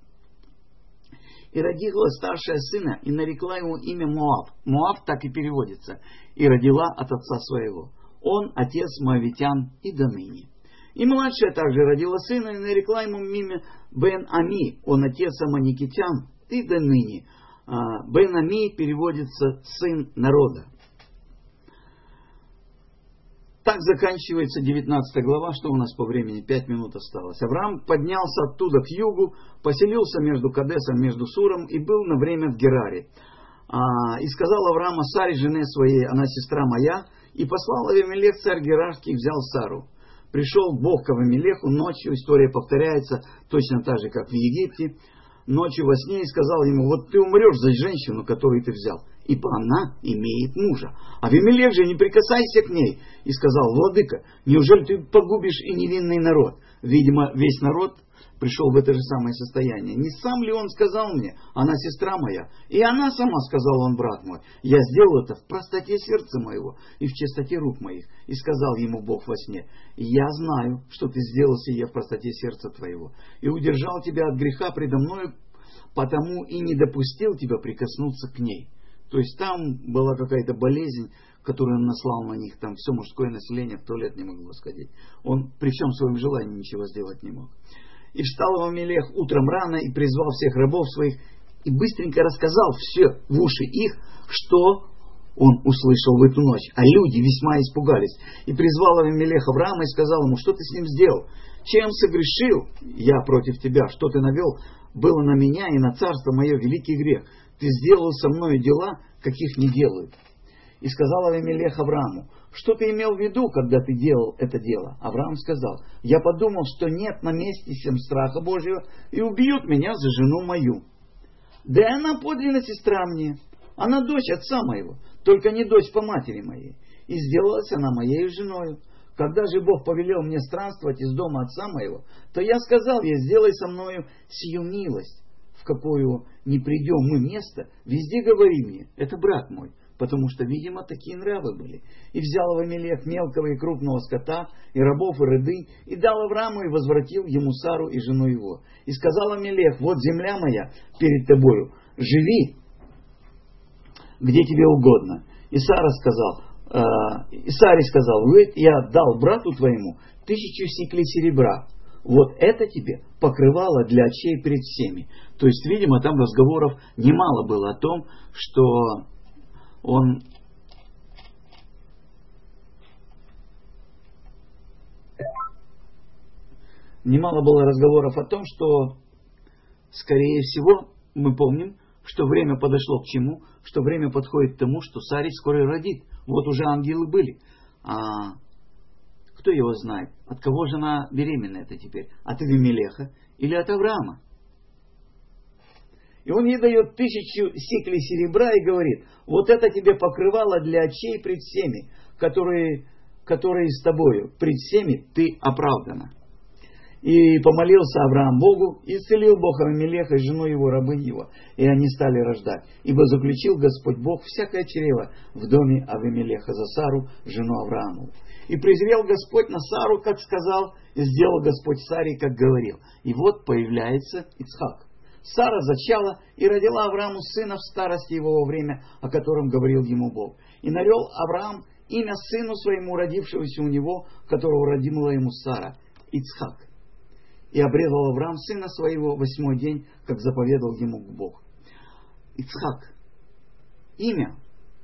И родила старшая сына, и нарекла ему имя Моав. Моав так и переводится. И родила от отца своего. Он отец моавитян и до ныне. И младшая также родила сына, и нарекла ему имя Бен-Ами. Он отец аммоникитян и до ныне. Бен-Ами переводится сын народа. Так заканчивается девятнадцатая глава. Что у нас по времени? Пять минут осталось. Авраам поднялся оттуда к югу, поселился между Кадесом, между Суром и был на время в Гераре. А, и сказал Авраам о Саре, жене своей, она сестра моя, и послал Авимелех, царь Герарский, и взял Сару. Пришел Бог к Авимелеху ночью, история повторяется точно так же, как в Египте. Ночью во сне и сказал ему, вот ты умрешь за женщину, которую ты взял, ибо она имеет мужа. Авимелех же, не прикасайся к ней. И сказал, владыка, неужели ты погубишь и невинный народ? Видимо, весь народ пришел в это же самое состояние. Не сам ли он сказал мне, она сестра моя? И она сама, сказал он, брат мой. Я сделал это в простоте сердца моего и в чистоте рук моих. И сказал ему Бог во сне, я знаю, что ты сделал сие в простоте сердца твоего. И удержал тебя от греха предо мною, потому и не допустил тебя прикоснуться к ней. То есть там была какая-то болезнь, которую он наслал на них. Там все мужское население в туалет не могло сходить. Он при всем своем желании ничего сделать не мог. И встал Авимелех утром рано и призвал всех рабов своих и быстренько рассказал все в уши их, что он услышал в эту ночь. А люди весьма испугались. И призвал Авимелех Авраама и сказал ему, что ты с ним сделал? Чем согрешил я против тебя? Что ты навел? Было на меня и на царство мое великий грех. Ты сделал со мною дела, каких не делают. И сказал Авимелех Аврааму, что ты имел в виду, когда ты делал это дело? Авраам сказал, я подумал, что нет на месте всем страха Божьего, и убьют меня за жену мою. Да и она подлинно сестра мне, она дочь отца моего, только не дочь по матери моей. И сделалась она моей женою. Когда же Бог повелел мне странствовать из дома отца моего, то я сказал ей, сделай со мною сию милость, в какую не придем мы место, везде говори мне, это брат мой. Потому что, видимо, такие нравы были. И взял Авимелех мелкого и крупного скота, и рабов, и рыды, и дал Аврааму, и возвратил ему Сару и жену его. И сказал Авимелех, вот земля моя перед тобою, живи, где тебе угодно. И Сара сказал, э, и Саре сказал, вот я дал брату твоему тысячу сиклей серебра. Вот это тебе покрывало для очей перед всеми. То есть, видимо, там разговоров немало было о том, что он немало было разговоров о том, что, скорее всего, мы помним, что время подошло к чему, что время подходит к тому, что Саре вскоре родит. Вот уже ангелы были. А кто его знает? От кого же она беременна это теперь? От Авимелеха или от Авраама? И он ей дает тысячу сиклей серебра и говорит, вот это тебе покрывало для очей пред всеми, которые, которые с тобою, пред всеми ты оправдана. И помолился Авраам Богу, и исцелил Бог Авимелеха и жену его, рабынь его, и они стали рождать. Ибо заключил Господь Бог всякое чрево в доме Авимелеха за Сару, жену Авраамову. И презрел Господь на Сару, как сказал, и сделал Господь Саре, как говорил. И вот появляется Ицхак. Сара зачала и родила Аврааму сына в старости его во время, о котором говорил ему Бог. И нарек Авраам имя сыну своему, родившегося у него, которого родила ему Сара, Ицхак. И обрезал Авраам сына своего восьмой день, как заповедал ему Бог. Ицхак. Имя.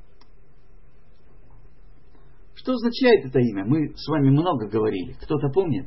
Что означает это имя? Мы с вами много говорили. Кто-то помнит?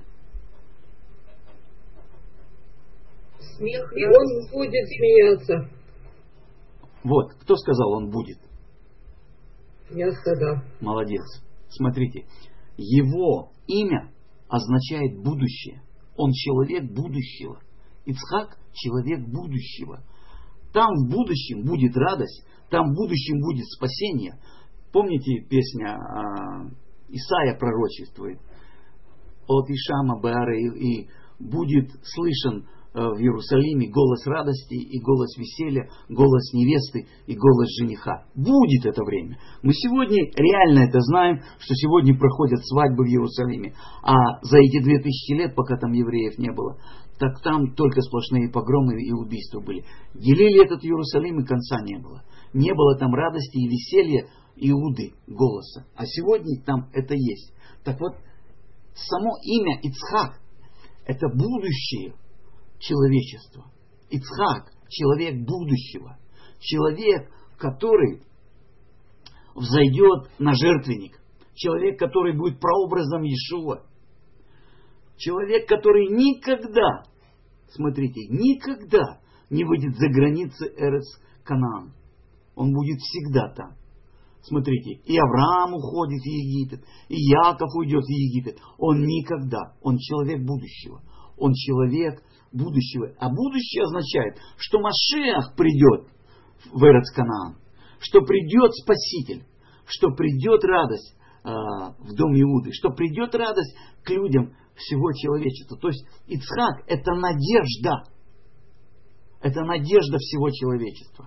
Смех, и он будет смеяться. Вот, кто сказал, он будет? Я сказал. Молодец. Смотрите, его имя означает будущее. Он человек будущего. Ицхак – человек будущего. Там в будущем будет радость, там в будущем будет спасение. Помните, песня Исаия пророчествует? От Ишама Беары, и будет слышен в Иерусалиме голос радости и голос веселья, голос невесты и голос жениха. Будет это время. Мы сегодня реально это знаем, что сегодня проходят свадьбы в Иерусалиме. А за эти две тысячи лет, пока там евреев не было, так там только сплошные погромы и убийства были. Делили этот Иерусалим, и конца не было. Не было там радости и веселья Иуды, голоса. А сегодня там это есть. Так вот, само имя Ицхак – это будущее человечества. Ицхак – человек будущего. Человек, который взойдет на жертвенник. Человек, который будет прообразом Иешуа. Человек, который никогда, смотрите, никогда не выйдет за границы Эрец Канаан. Он будет всегда там. Смотрите, и Авраам уходит в Египет, и Яков уйдет в Египет. Он никогда, он человек будущего. Он человек будущего. А будущее означает, что Машиах придет в Эрец Канаан, что придет Спаситель, что придет радость э, в дом Иуды, что придет радость к людям всего человечества. То есть Ицхак – это надежда. Это надежда всего человечества.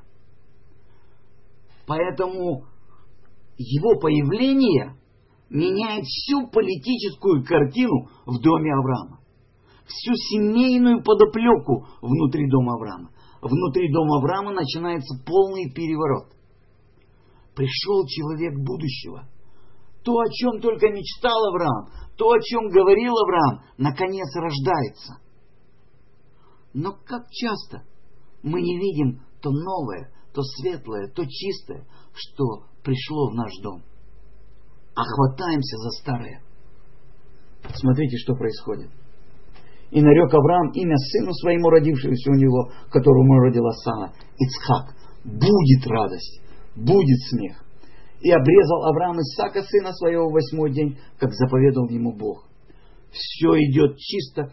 Поэтому его появление меняет всю политическую картину в доме Авраама. Всю семейную подоплеку внутри дома Авраама. Внутри дома Авраама начинается полный переворот. Пришел человек будущего. То, о чем только мечтал Авраам, то, о чем говорил Авраам, наконец рождается. Но как часто мы не видим то новое, то светлое, то чистое, что пришло в наш дом, а хватаемся за старое. Смотрите, что происходит. И нарек Авраам имя сыну своему, родившемуся у него, которому родила Сара, Ицхак. Будет радость, будет смех. И обрезал Авраам Исаака, сына своего, в восьмой день, как заповедал ему Бог. Все идет чисто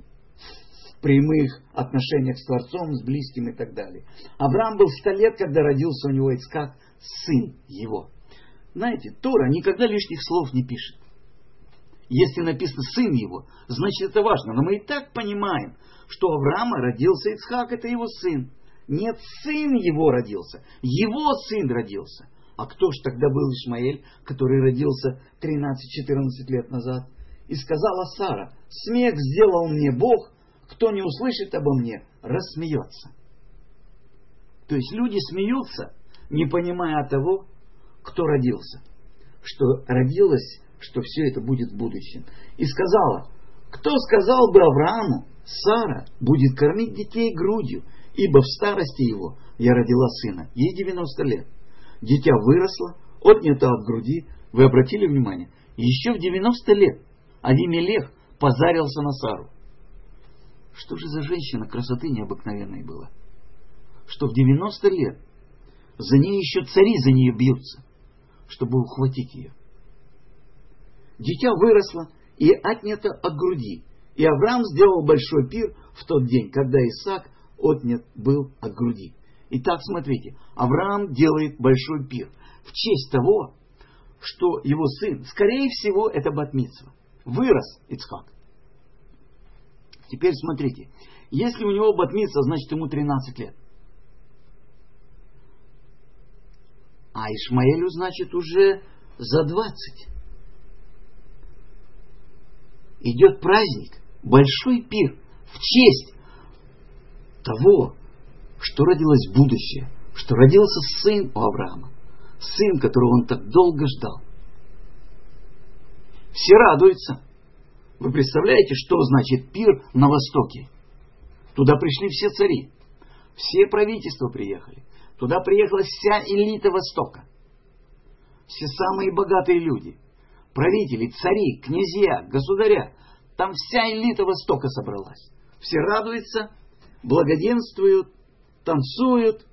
в прямых отношениях с Творцом, с близким и так далее. Авраам был сто лет, когда родился у него Ицхак, сын его. Знаете, Тора никогда лишних слов не пишет. Если написано сын его, значит это важно. Но мы и так понимаем, что у Авраама родился Ицхак, это его сын. Нет, сын его родился, его сын родился. А кто ж тогда был Ишмаэль, который родился тринадцать-четырнадцать лет назад? И сказала Сара: смех сделал мне Бог, кто не услышит обо мне, рассмеется. То есть люди смеются, не понимая того, кто родился. Что родилось, что все это будет в будущем. И сказала: кто сказал бы Аврааму, Сара будет кормить детей грудью, ибо в старости его я родила сына. Ей девяносто лет. Дитя выросло, отнято от груди. Вы обратили внимание? Еще в девяносто лет Авимелех позарился на Сару. Что же за женщина красоты необыкновенной была? Что в девяносто лет за ней еще цари за нее бьются, чтобы ухватить ее. Дитя выросло и отнято от груди. И Авраам сделал большой пир в тот день, когда Исаак отнят был от груди. Итак, смотрите, Авраам делает большой пир в честь того, что его сын, скорее всего, это бат мицва, вырос Ицхак. Теперь смотрите. Если у него бат-мицва, значит ему тринадцать лет. А Ишмаэлю, значит, уже за двадцать. Идет праздник, большой пир в честь того, что родилось будущее, что родился сын у Авраама. Сын, которого он так долго ждал. Все радуются. Вы представляете, что значит пир на Востоке? Туда пришли все цари. Все правительства приехали. Туда приехала вся элита Востока. Все самые богатые люди. Правители, цари, князья, государя. Там вся элита Востока собралась. Все радуются, благоденствуют, танцуют.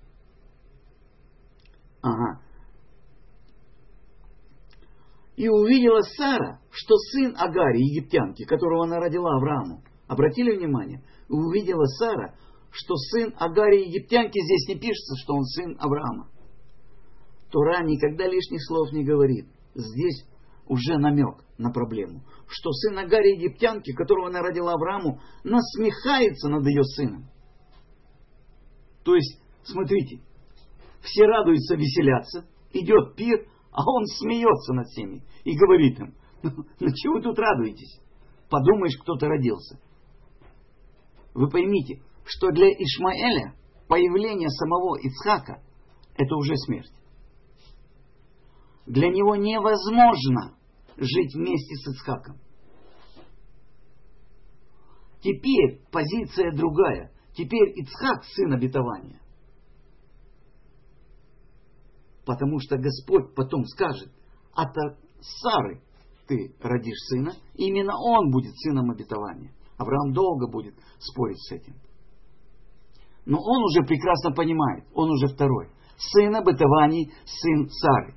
Ага. И увидела Сара, что сын Агари, египтянки, которого она родила Аврааму. Обратили внимание? Увидела Сара, что сын Агари, египтянки, здесь не пишется, что он сын Авраама. Тора никогда лишних слов не говорит. Здесь уже намек на проблему, что сын Агари, египтянки, которого она родила Аврааму, насмехается над ее сыном. То есть, смотрите, все радуются, веселятся, идет пир, а он смеется над всеми и говорит им: ну чего вы тут радуетесь? Подумаешь, кто-то родился. Вы поймите, что для Ишмаэля появление самого Ицхака — это уже смерть. Для него невозможно жить вместе с Ицхаком. Теперь позиция другая. Теперь Ицхак — сын обетования. Потому что Господь потом скажет: от Сары ты родишь сына, и именно он будет сыном обетования. Авраам долго будет спорить с этим. Но он уже прекрасно понимает, он уже второй. Сын обетований, сын Сары.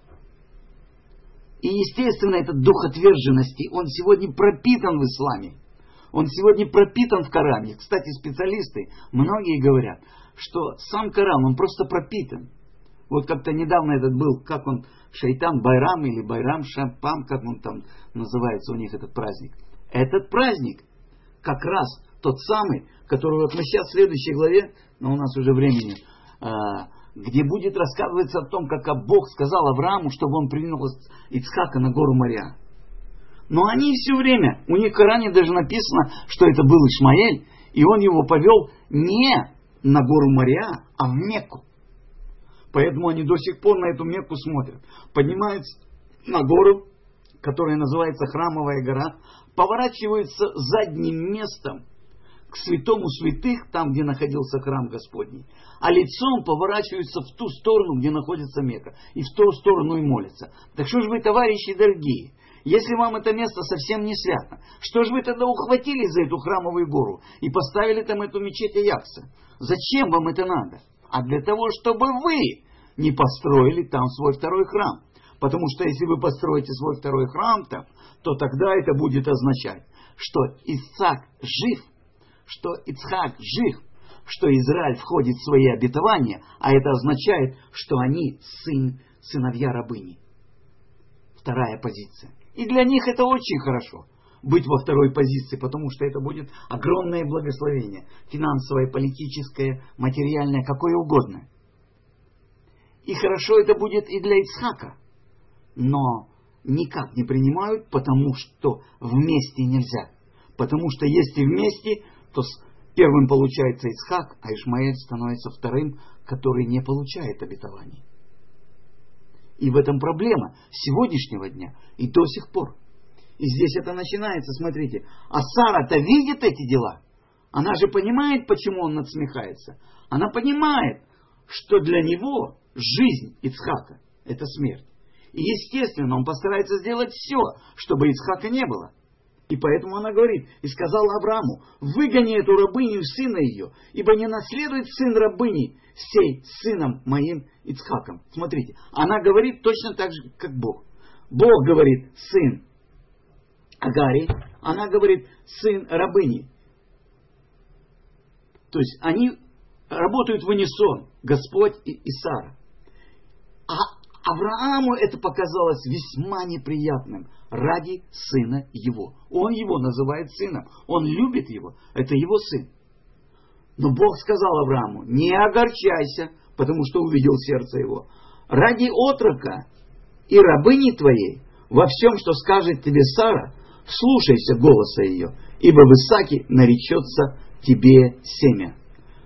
И естественно, этот дух отверженности, он сегодня пропитан в исламе. Он сегодня пропитан в Коране. Кстати, специалисты, многие говорят, что сам Коран, он просто пропитан. Вот как-то недавно этот был, как он, Шайтан Байрам или Байрам Шампам, как он там называется у них этот праздник. Этот праздник как раз тот самый, который вот мы сейчас в следующей главе, но у нас уже времени, где будет рассказываться о том, как Бог сказал Аврааму, чтобы он принял Ицхака на гору Мория. Но они все время, у них в Коране даже написано, что это был Ишмаэль, и он его повел не на гору Мория, а в Мекку. Поэтому они до сих пор на эту Мекку смотрят. Поднимаются на гору, которая называется Храмовая гора, поворачиваются задним местом к святому святых, там, где находился храм Господний, а лицом поворачиваются в ту сторону, где находится Мекка, и в ту сторону и молятся. Так что же вы, товарищи дорогие, если вам это место совсем не свято, что же вы тогда ухватились за эту храмовую гору и поставили там эту мечеть Аякса? Зачем вам это надо? А для того, чтобы вы не построили там свой второй храм. Потому что если вы построите свой второй храм там, то тогда это будет означать, что Ицхак жив, что Ицхак жив, что Израиль входит в свои обетования, а это означает, что они сын, сыновья рабыни. Вторая позиция. И для них это очень хорошо, быть во второй позиции, потому что это будет огромное благословение. Финансовое, политическое, материальное, какое угодно. И хорошо это будет и для Ицхака. Но никак не принимают, потому что вместе нельзя. Потому что если вместе, то первым получается Ицхак, а Ишмаэль становится вторым, который не получает обетований. И в этом проблема сегодняшнего дня и до сих пор. И здесь это начинается, смотрите. А Сара-то видит эти дела. Она же понимает, почему он надсмехается. Она понимает, что для него жизнь Ицхака – это смерть. И естественно, он постарается сделать все, чтобы Ицхака не было. И поэтому она говорит, и сказала Аврааму: выгони эту рабыню и сына ее, ибо не наследует сын рабыни сей сыном моим Ицхаком. Смотрите, она говорит точно так же, как Бог. Бог говорит сын Агари, она говорит сын рабыни. То есть они работают в унисон, Господь и, и Сара. А Аврааму это показалось весьма неприятным ради сына его. Он его называет сыном. Он любит его. Это его сын. Но Бог сказал Аврааму: не огорчайся, потому что увидел сердце его. Ради отрока и рабыни твоей во всем, что скажет тебе Сара, слушайся голоса ее, ибо в Исааке наречется тебе семя.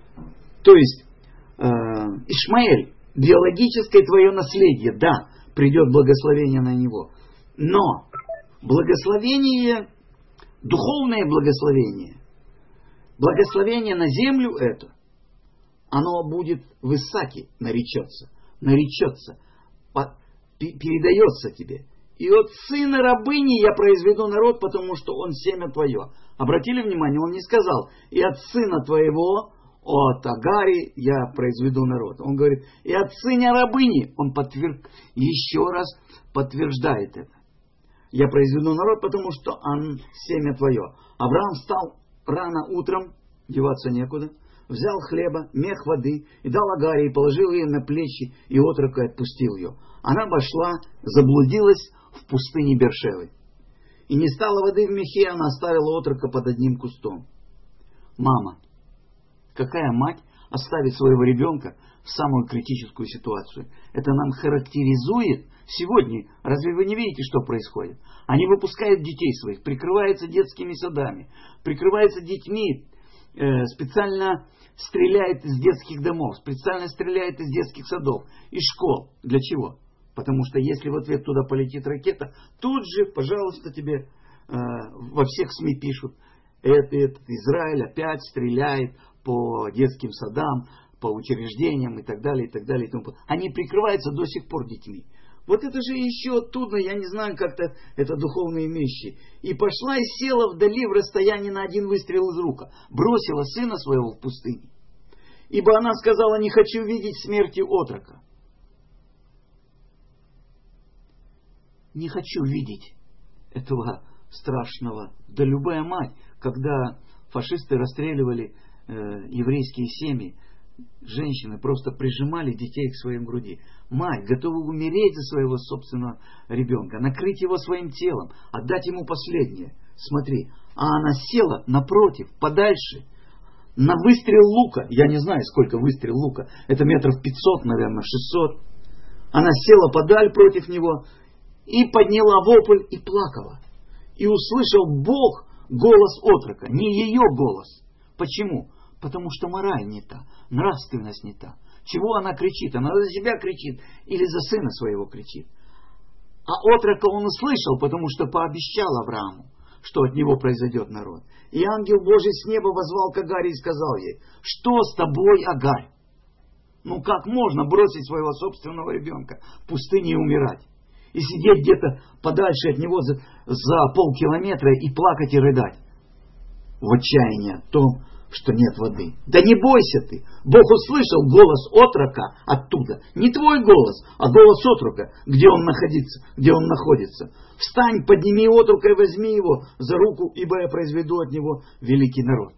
То есть, э, Ишмаэль, биологическое твое наследие, да, придет благословение на него. Но благословение, духовное благословение, благословение на землю это, оно будет в Исааке наречется, наречется, по, передается тебе. И от сына рабыни я произведу народ, потому что он семя твое. Обратили внимание, он не сказал: и от сына твоего, от Агари, я произведу народ. Он говорит: и от сына рабыни. Он подтверд... еще раз подтверждает это. Я произведу народ, потому что он семя твое. Авраам встал рано утром, деваться некуда, взял хлеба, мех воды и дал Агаре, и положил ее на плечи, и отрока отпустил ее. Она обошла, заблудилась в пустыне Бершевы. И не стало воды в мехе, она оставила отрока под одним кустом. Мама, какая мать оставит своего ребенка в самую критическую ситуацию? Это нам характеризует сегодня. Разве вы не видите, что происходит? Они выпускают детей своих, прикрываются детскими садами, прикрываются детьми, э, специально стреляют из детских домов, специально стреляют из детских садов, из школ. Для чего? Потому что если в ответ туда полетит ракета, тут же, пожалуйста, тебе э, во всех СМИ пишут: это, этот Израиль опять стреляет по детским садам, по учреждениям и так далее, и так далее. И тому. Они прикрываются до сих пор детьми. Вот это же еще оттуда, я не знаю, как-то это духовные вещи. И пошла и села вдали в расстоянии на один выстрел из рука. Бросила сына своего в пустыне. Ибо она сказала: не хочу видеть смерти отрока. Не хочу видеть этого страшного. Да любая мать, когда фашисты расстреливали э, еврейские семьи, женщины просто прижимали детей к своим груди. Мать готова умереть за своего собственного ребенка, накрыть его своим телом, отдать ему последнее. Смотри, а она села напротив, подальше, на выстрел лука. Я не знаю, сколько выстрел лука. Это метров пятьсот, наверное, шестьсот. Она села подаль против него и подняла вопль и плакала. И услышал Бог голос отрока, не ее голос. Почему? Потому что мораль не та, нравственность не та. Чего она кричит? Она за себя кричит или за сына своего кричит? А отрока он услышал, потому что пообещал Аврааму, что от него произойдет народ. И ангел Божий с неба возвал к Агаре и сказал ей: что с тобой, Агарь? Ну как можно бросить своего собственного ребенка в пустыне и умирать? И сидеть где-то подальше от него за, за полкилометра и плакать и рыдать в отчаянии о том, что нет воды. Да не бойся ты. Бог услышал голос отрока оттуда. Не твой голос, а голос отрока, где он находится, где он находится. Встань, подними отрока и возьми его за руку, ибо я произведу от него великий народ.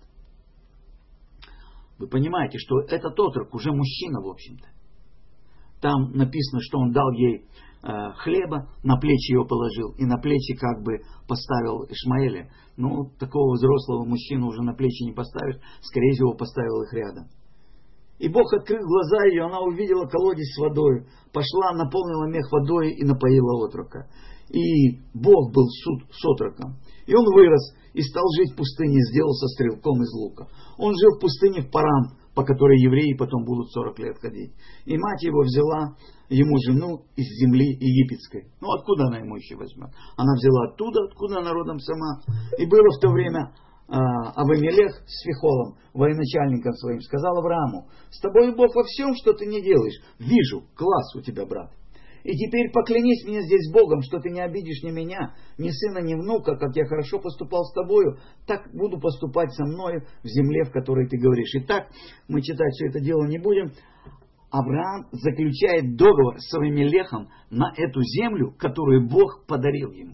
Вы понимаете, что этот отрок уже мужчина, в общем-то. Там написано, что он дал ей э, хлеба, на плечи его положил, и на плечи как бы поставил Ишмаэля. Ну, такого взрослого мужчину уже на плечи не поставишь, скорее всего, поставил их рядом. И Бог открыл глаза ее, она увидела колодец с водой, пошла, наполнила мех водой и напоила отрока. И Бог был суд с отроком. И он вырос и стал жить в пустыне, сделался стрелком из лука. Он жил в пустыне в Паран, по которой евреи потом будут сорок лет ходить. И мать его взяла ему жену из земли египетской. Ну, откуда она ему еще возьмет? Она взяла оттуда, откуда она родом сама. И было в то время э, Авимелех с Фихолом, военачальником своим, сказал Аврааму: с тобой Бог во всем, что ты не делаешь. Вижу, класс у тебя, брат. И теперь поклянись мне здесь Богом, что ты не обидишь ни меня, ни сына, ни внука, как я хорошо поступал с тобою, так буду поступать со мною в земле, в которой ты говоришь. Итак, мы читать все это дело не будем. Авраам заключает договор с Авимелехом на эту землю, которую Бог подарил ему.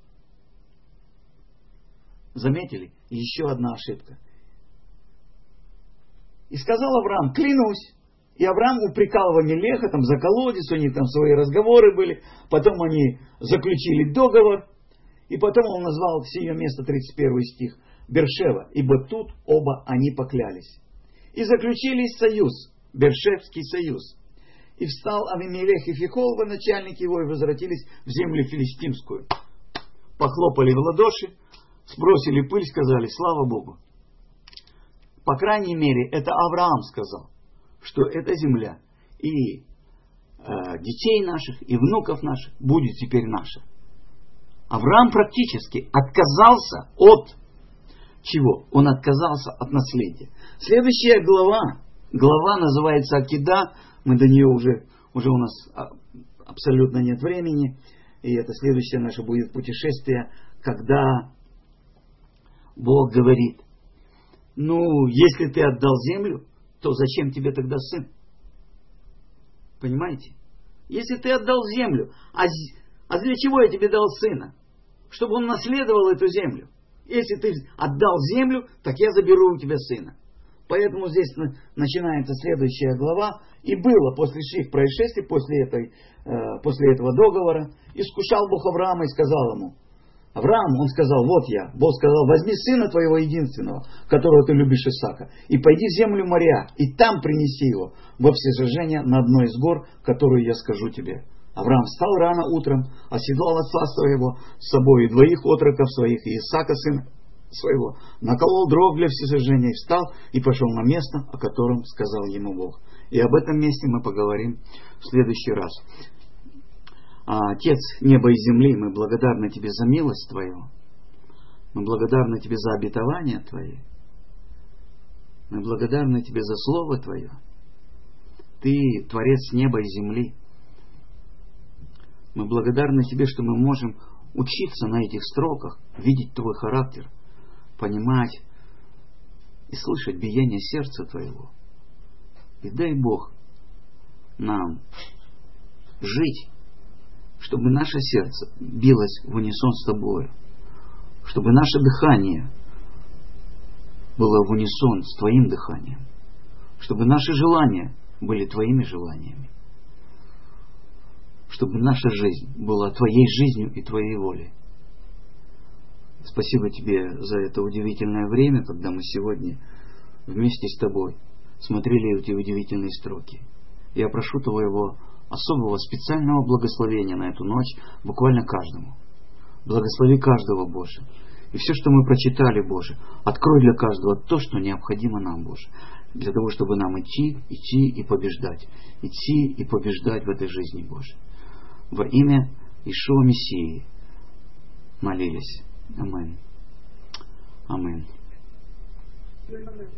Заметили? Еще одна ошибка. И сказал Авраам: клянусь И Авраам упрекал Авимелеха там за колодец, у них там свои разговоры были. Потом они заключили договор. И потом он назвал сие место, тридцать первый стих, Бершева. Ибо тут оба они поклялись. И заключили союз, Бершевский союз. И встал Авимелех и Фихол, начальник его, и возвратились в землю филистимскую. Похлопали в ладоши, сбросили пыль, сказали: слава Богу. По крайней мере, это Авраам сказал, что эта земля и э, детей наших, и внуков наших будет теперь наша. Авраам практически отказался от чего? Он отказался от наследия. Следующая глава, глава называется Акида, мы до нее уже, уже у нас абсолютно нет времени, и это следующее наше будет путешествие, когда Бог говорит: ну, если ты отдал землю, то зачем тебе тогда сын? Понимаете? Если ты отдал землю, а, а для чего я тебе дал сына? Чтобы он наследовал эту землю. Если ты отдал землю, так я заберу у тебя сына. Поэтому здесь начинается следующая глава. И было после всех происшествий, после, этой, э, после этого договора, искушал Бог Авраама и сказал ему: Авраам, он сказал: вот я. Бог сказал: возьми сына твоего единственного, которого ты любишь, Исаака, и пойди в землю Мория, и там принеси его во всесожжение на одной из гор, которую я скажу тебе. Авраам встал рано утром, оседлал отца своего с собой и двоих отроков своих, и Исаака сына своего, наколол дров для всесожжения, и встал, и пошел на место, о котором сказал ему Бог. И об этом месте мы поговорим в следующий раз. Отец неба и земли, мы благодарны Тебе за милость Твою. Мы благодарны Тебе за обетование Твое. Мы благодарны Тебе за Слово Твое. Ты Творец неба и земли. Мы благодарны Тебе, что мы можем учиться на этих строках, видеть Твой характер, понимать и слышать биение сердца Твоего. И дай Бог нам жить, чтобы наше сердце билось в унисон с Тобою, чтобы наше дыхание было в унисон с Твоим дыханием, чтобы наши желания были Твоими желаниями, чтобы наша жизнь была Твоей жизнью и Твоей волей. Спасибо Тебе за это удивительное время, когда мы сегодня вместе с Тобой смотрели эти удивительные строки. Я прошу Твоего особого специального благословения на эту ночь буквально каждому. Благослови каждого, Боже. И все, что мы прочитали, Боже, открой для каждого то, что необходимо нам, Боже, для того, чтобы нам идти, идти и побеждать. Идти и побеждать в этой жизни, Боже. Во имя Ишуа Мессии молились. Аминь. Аминь.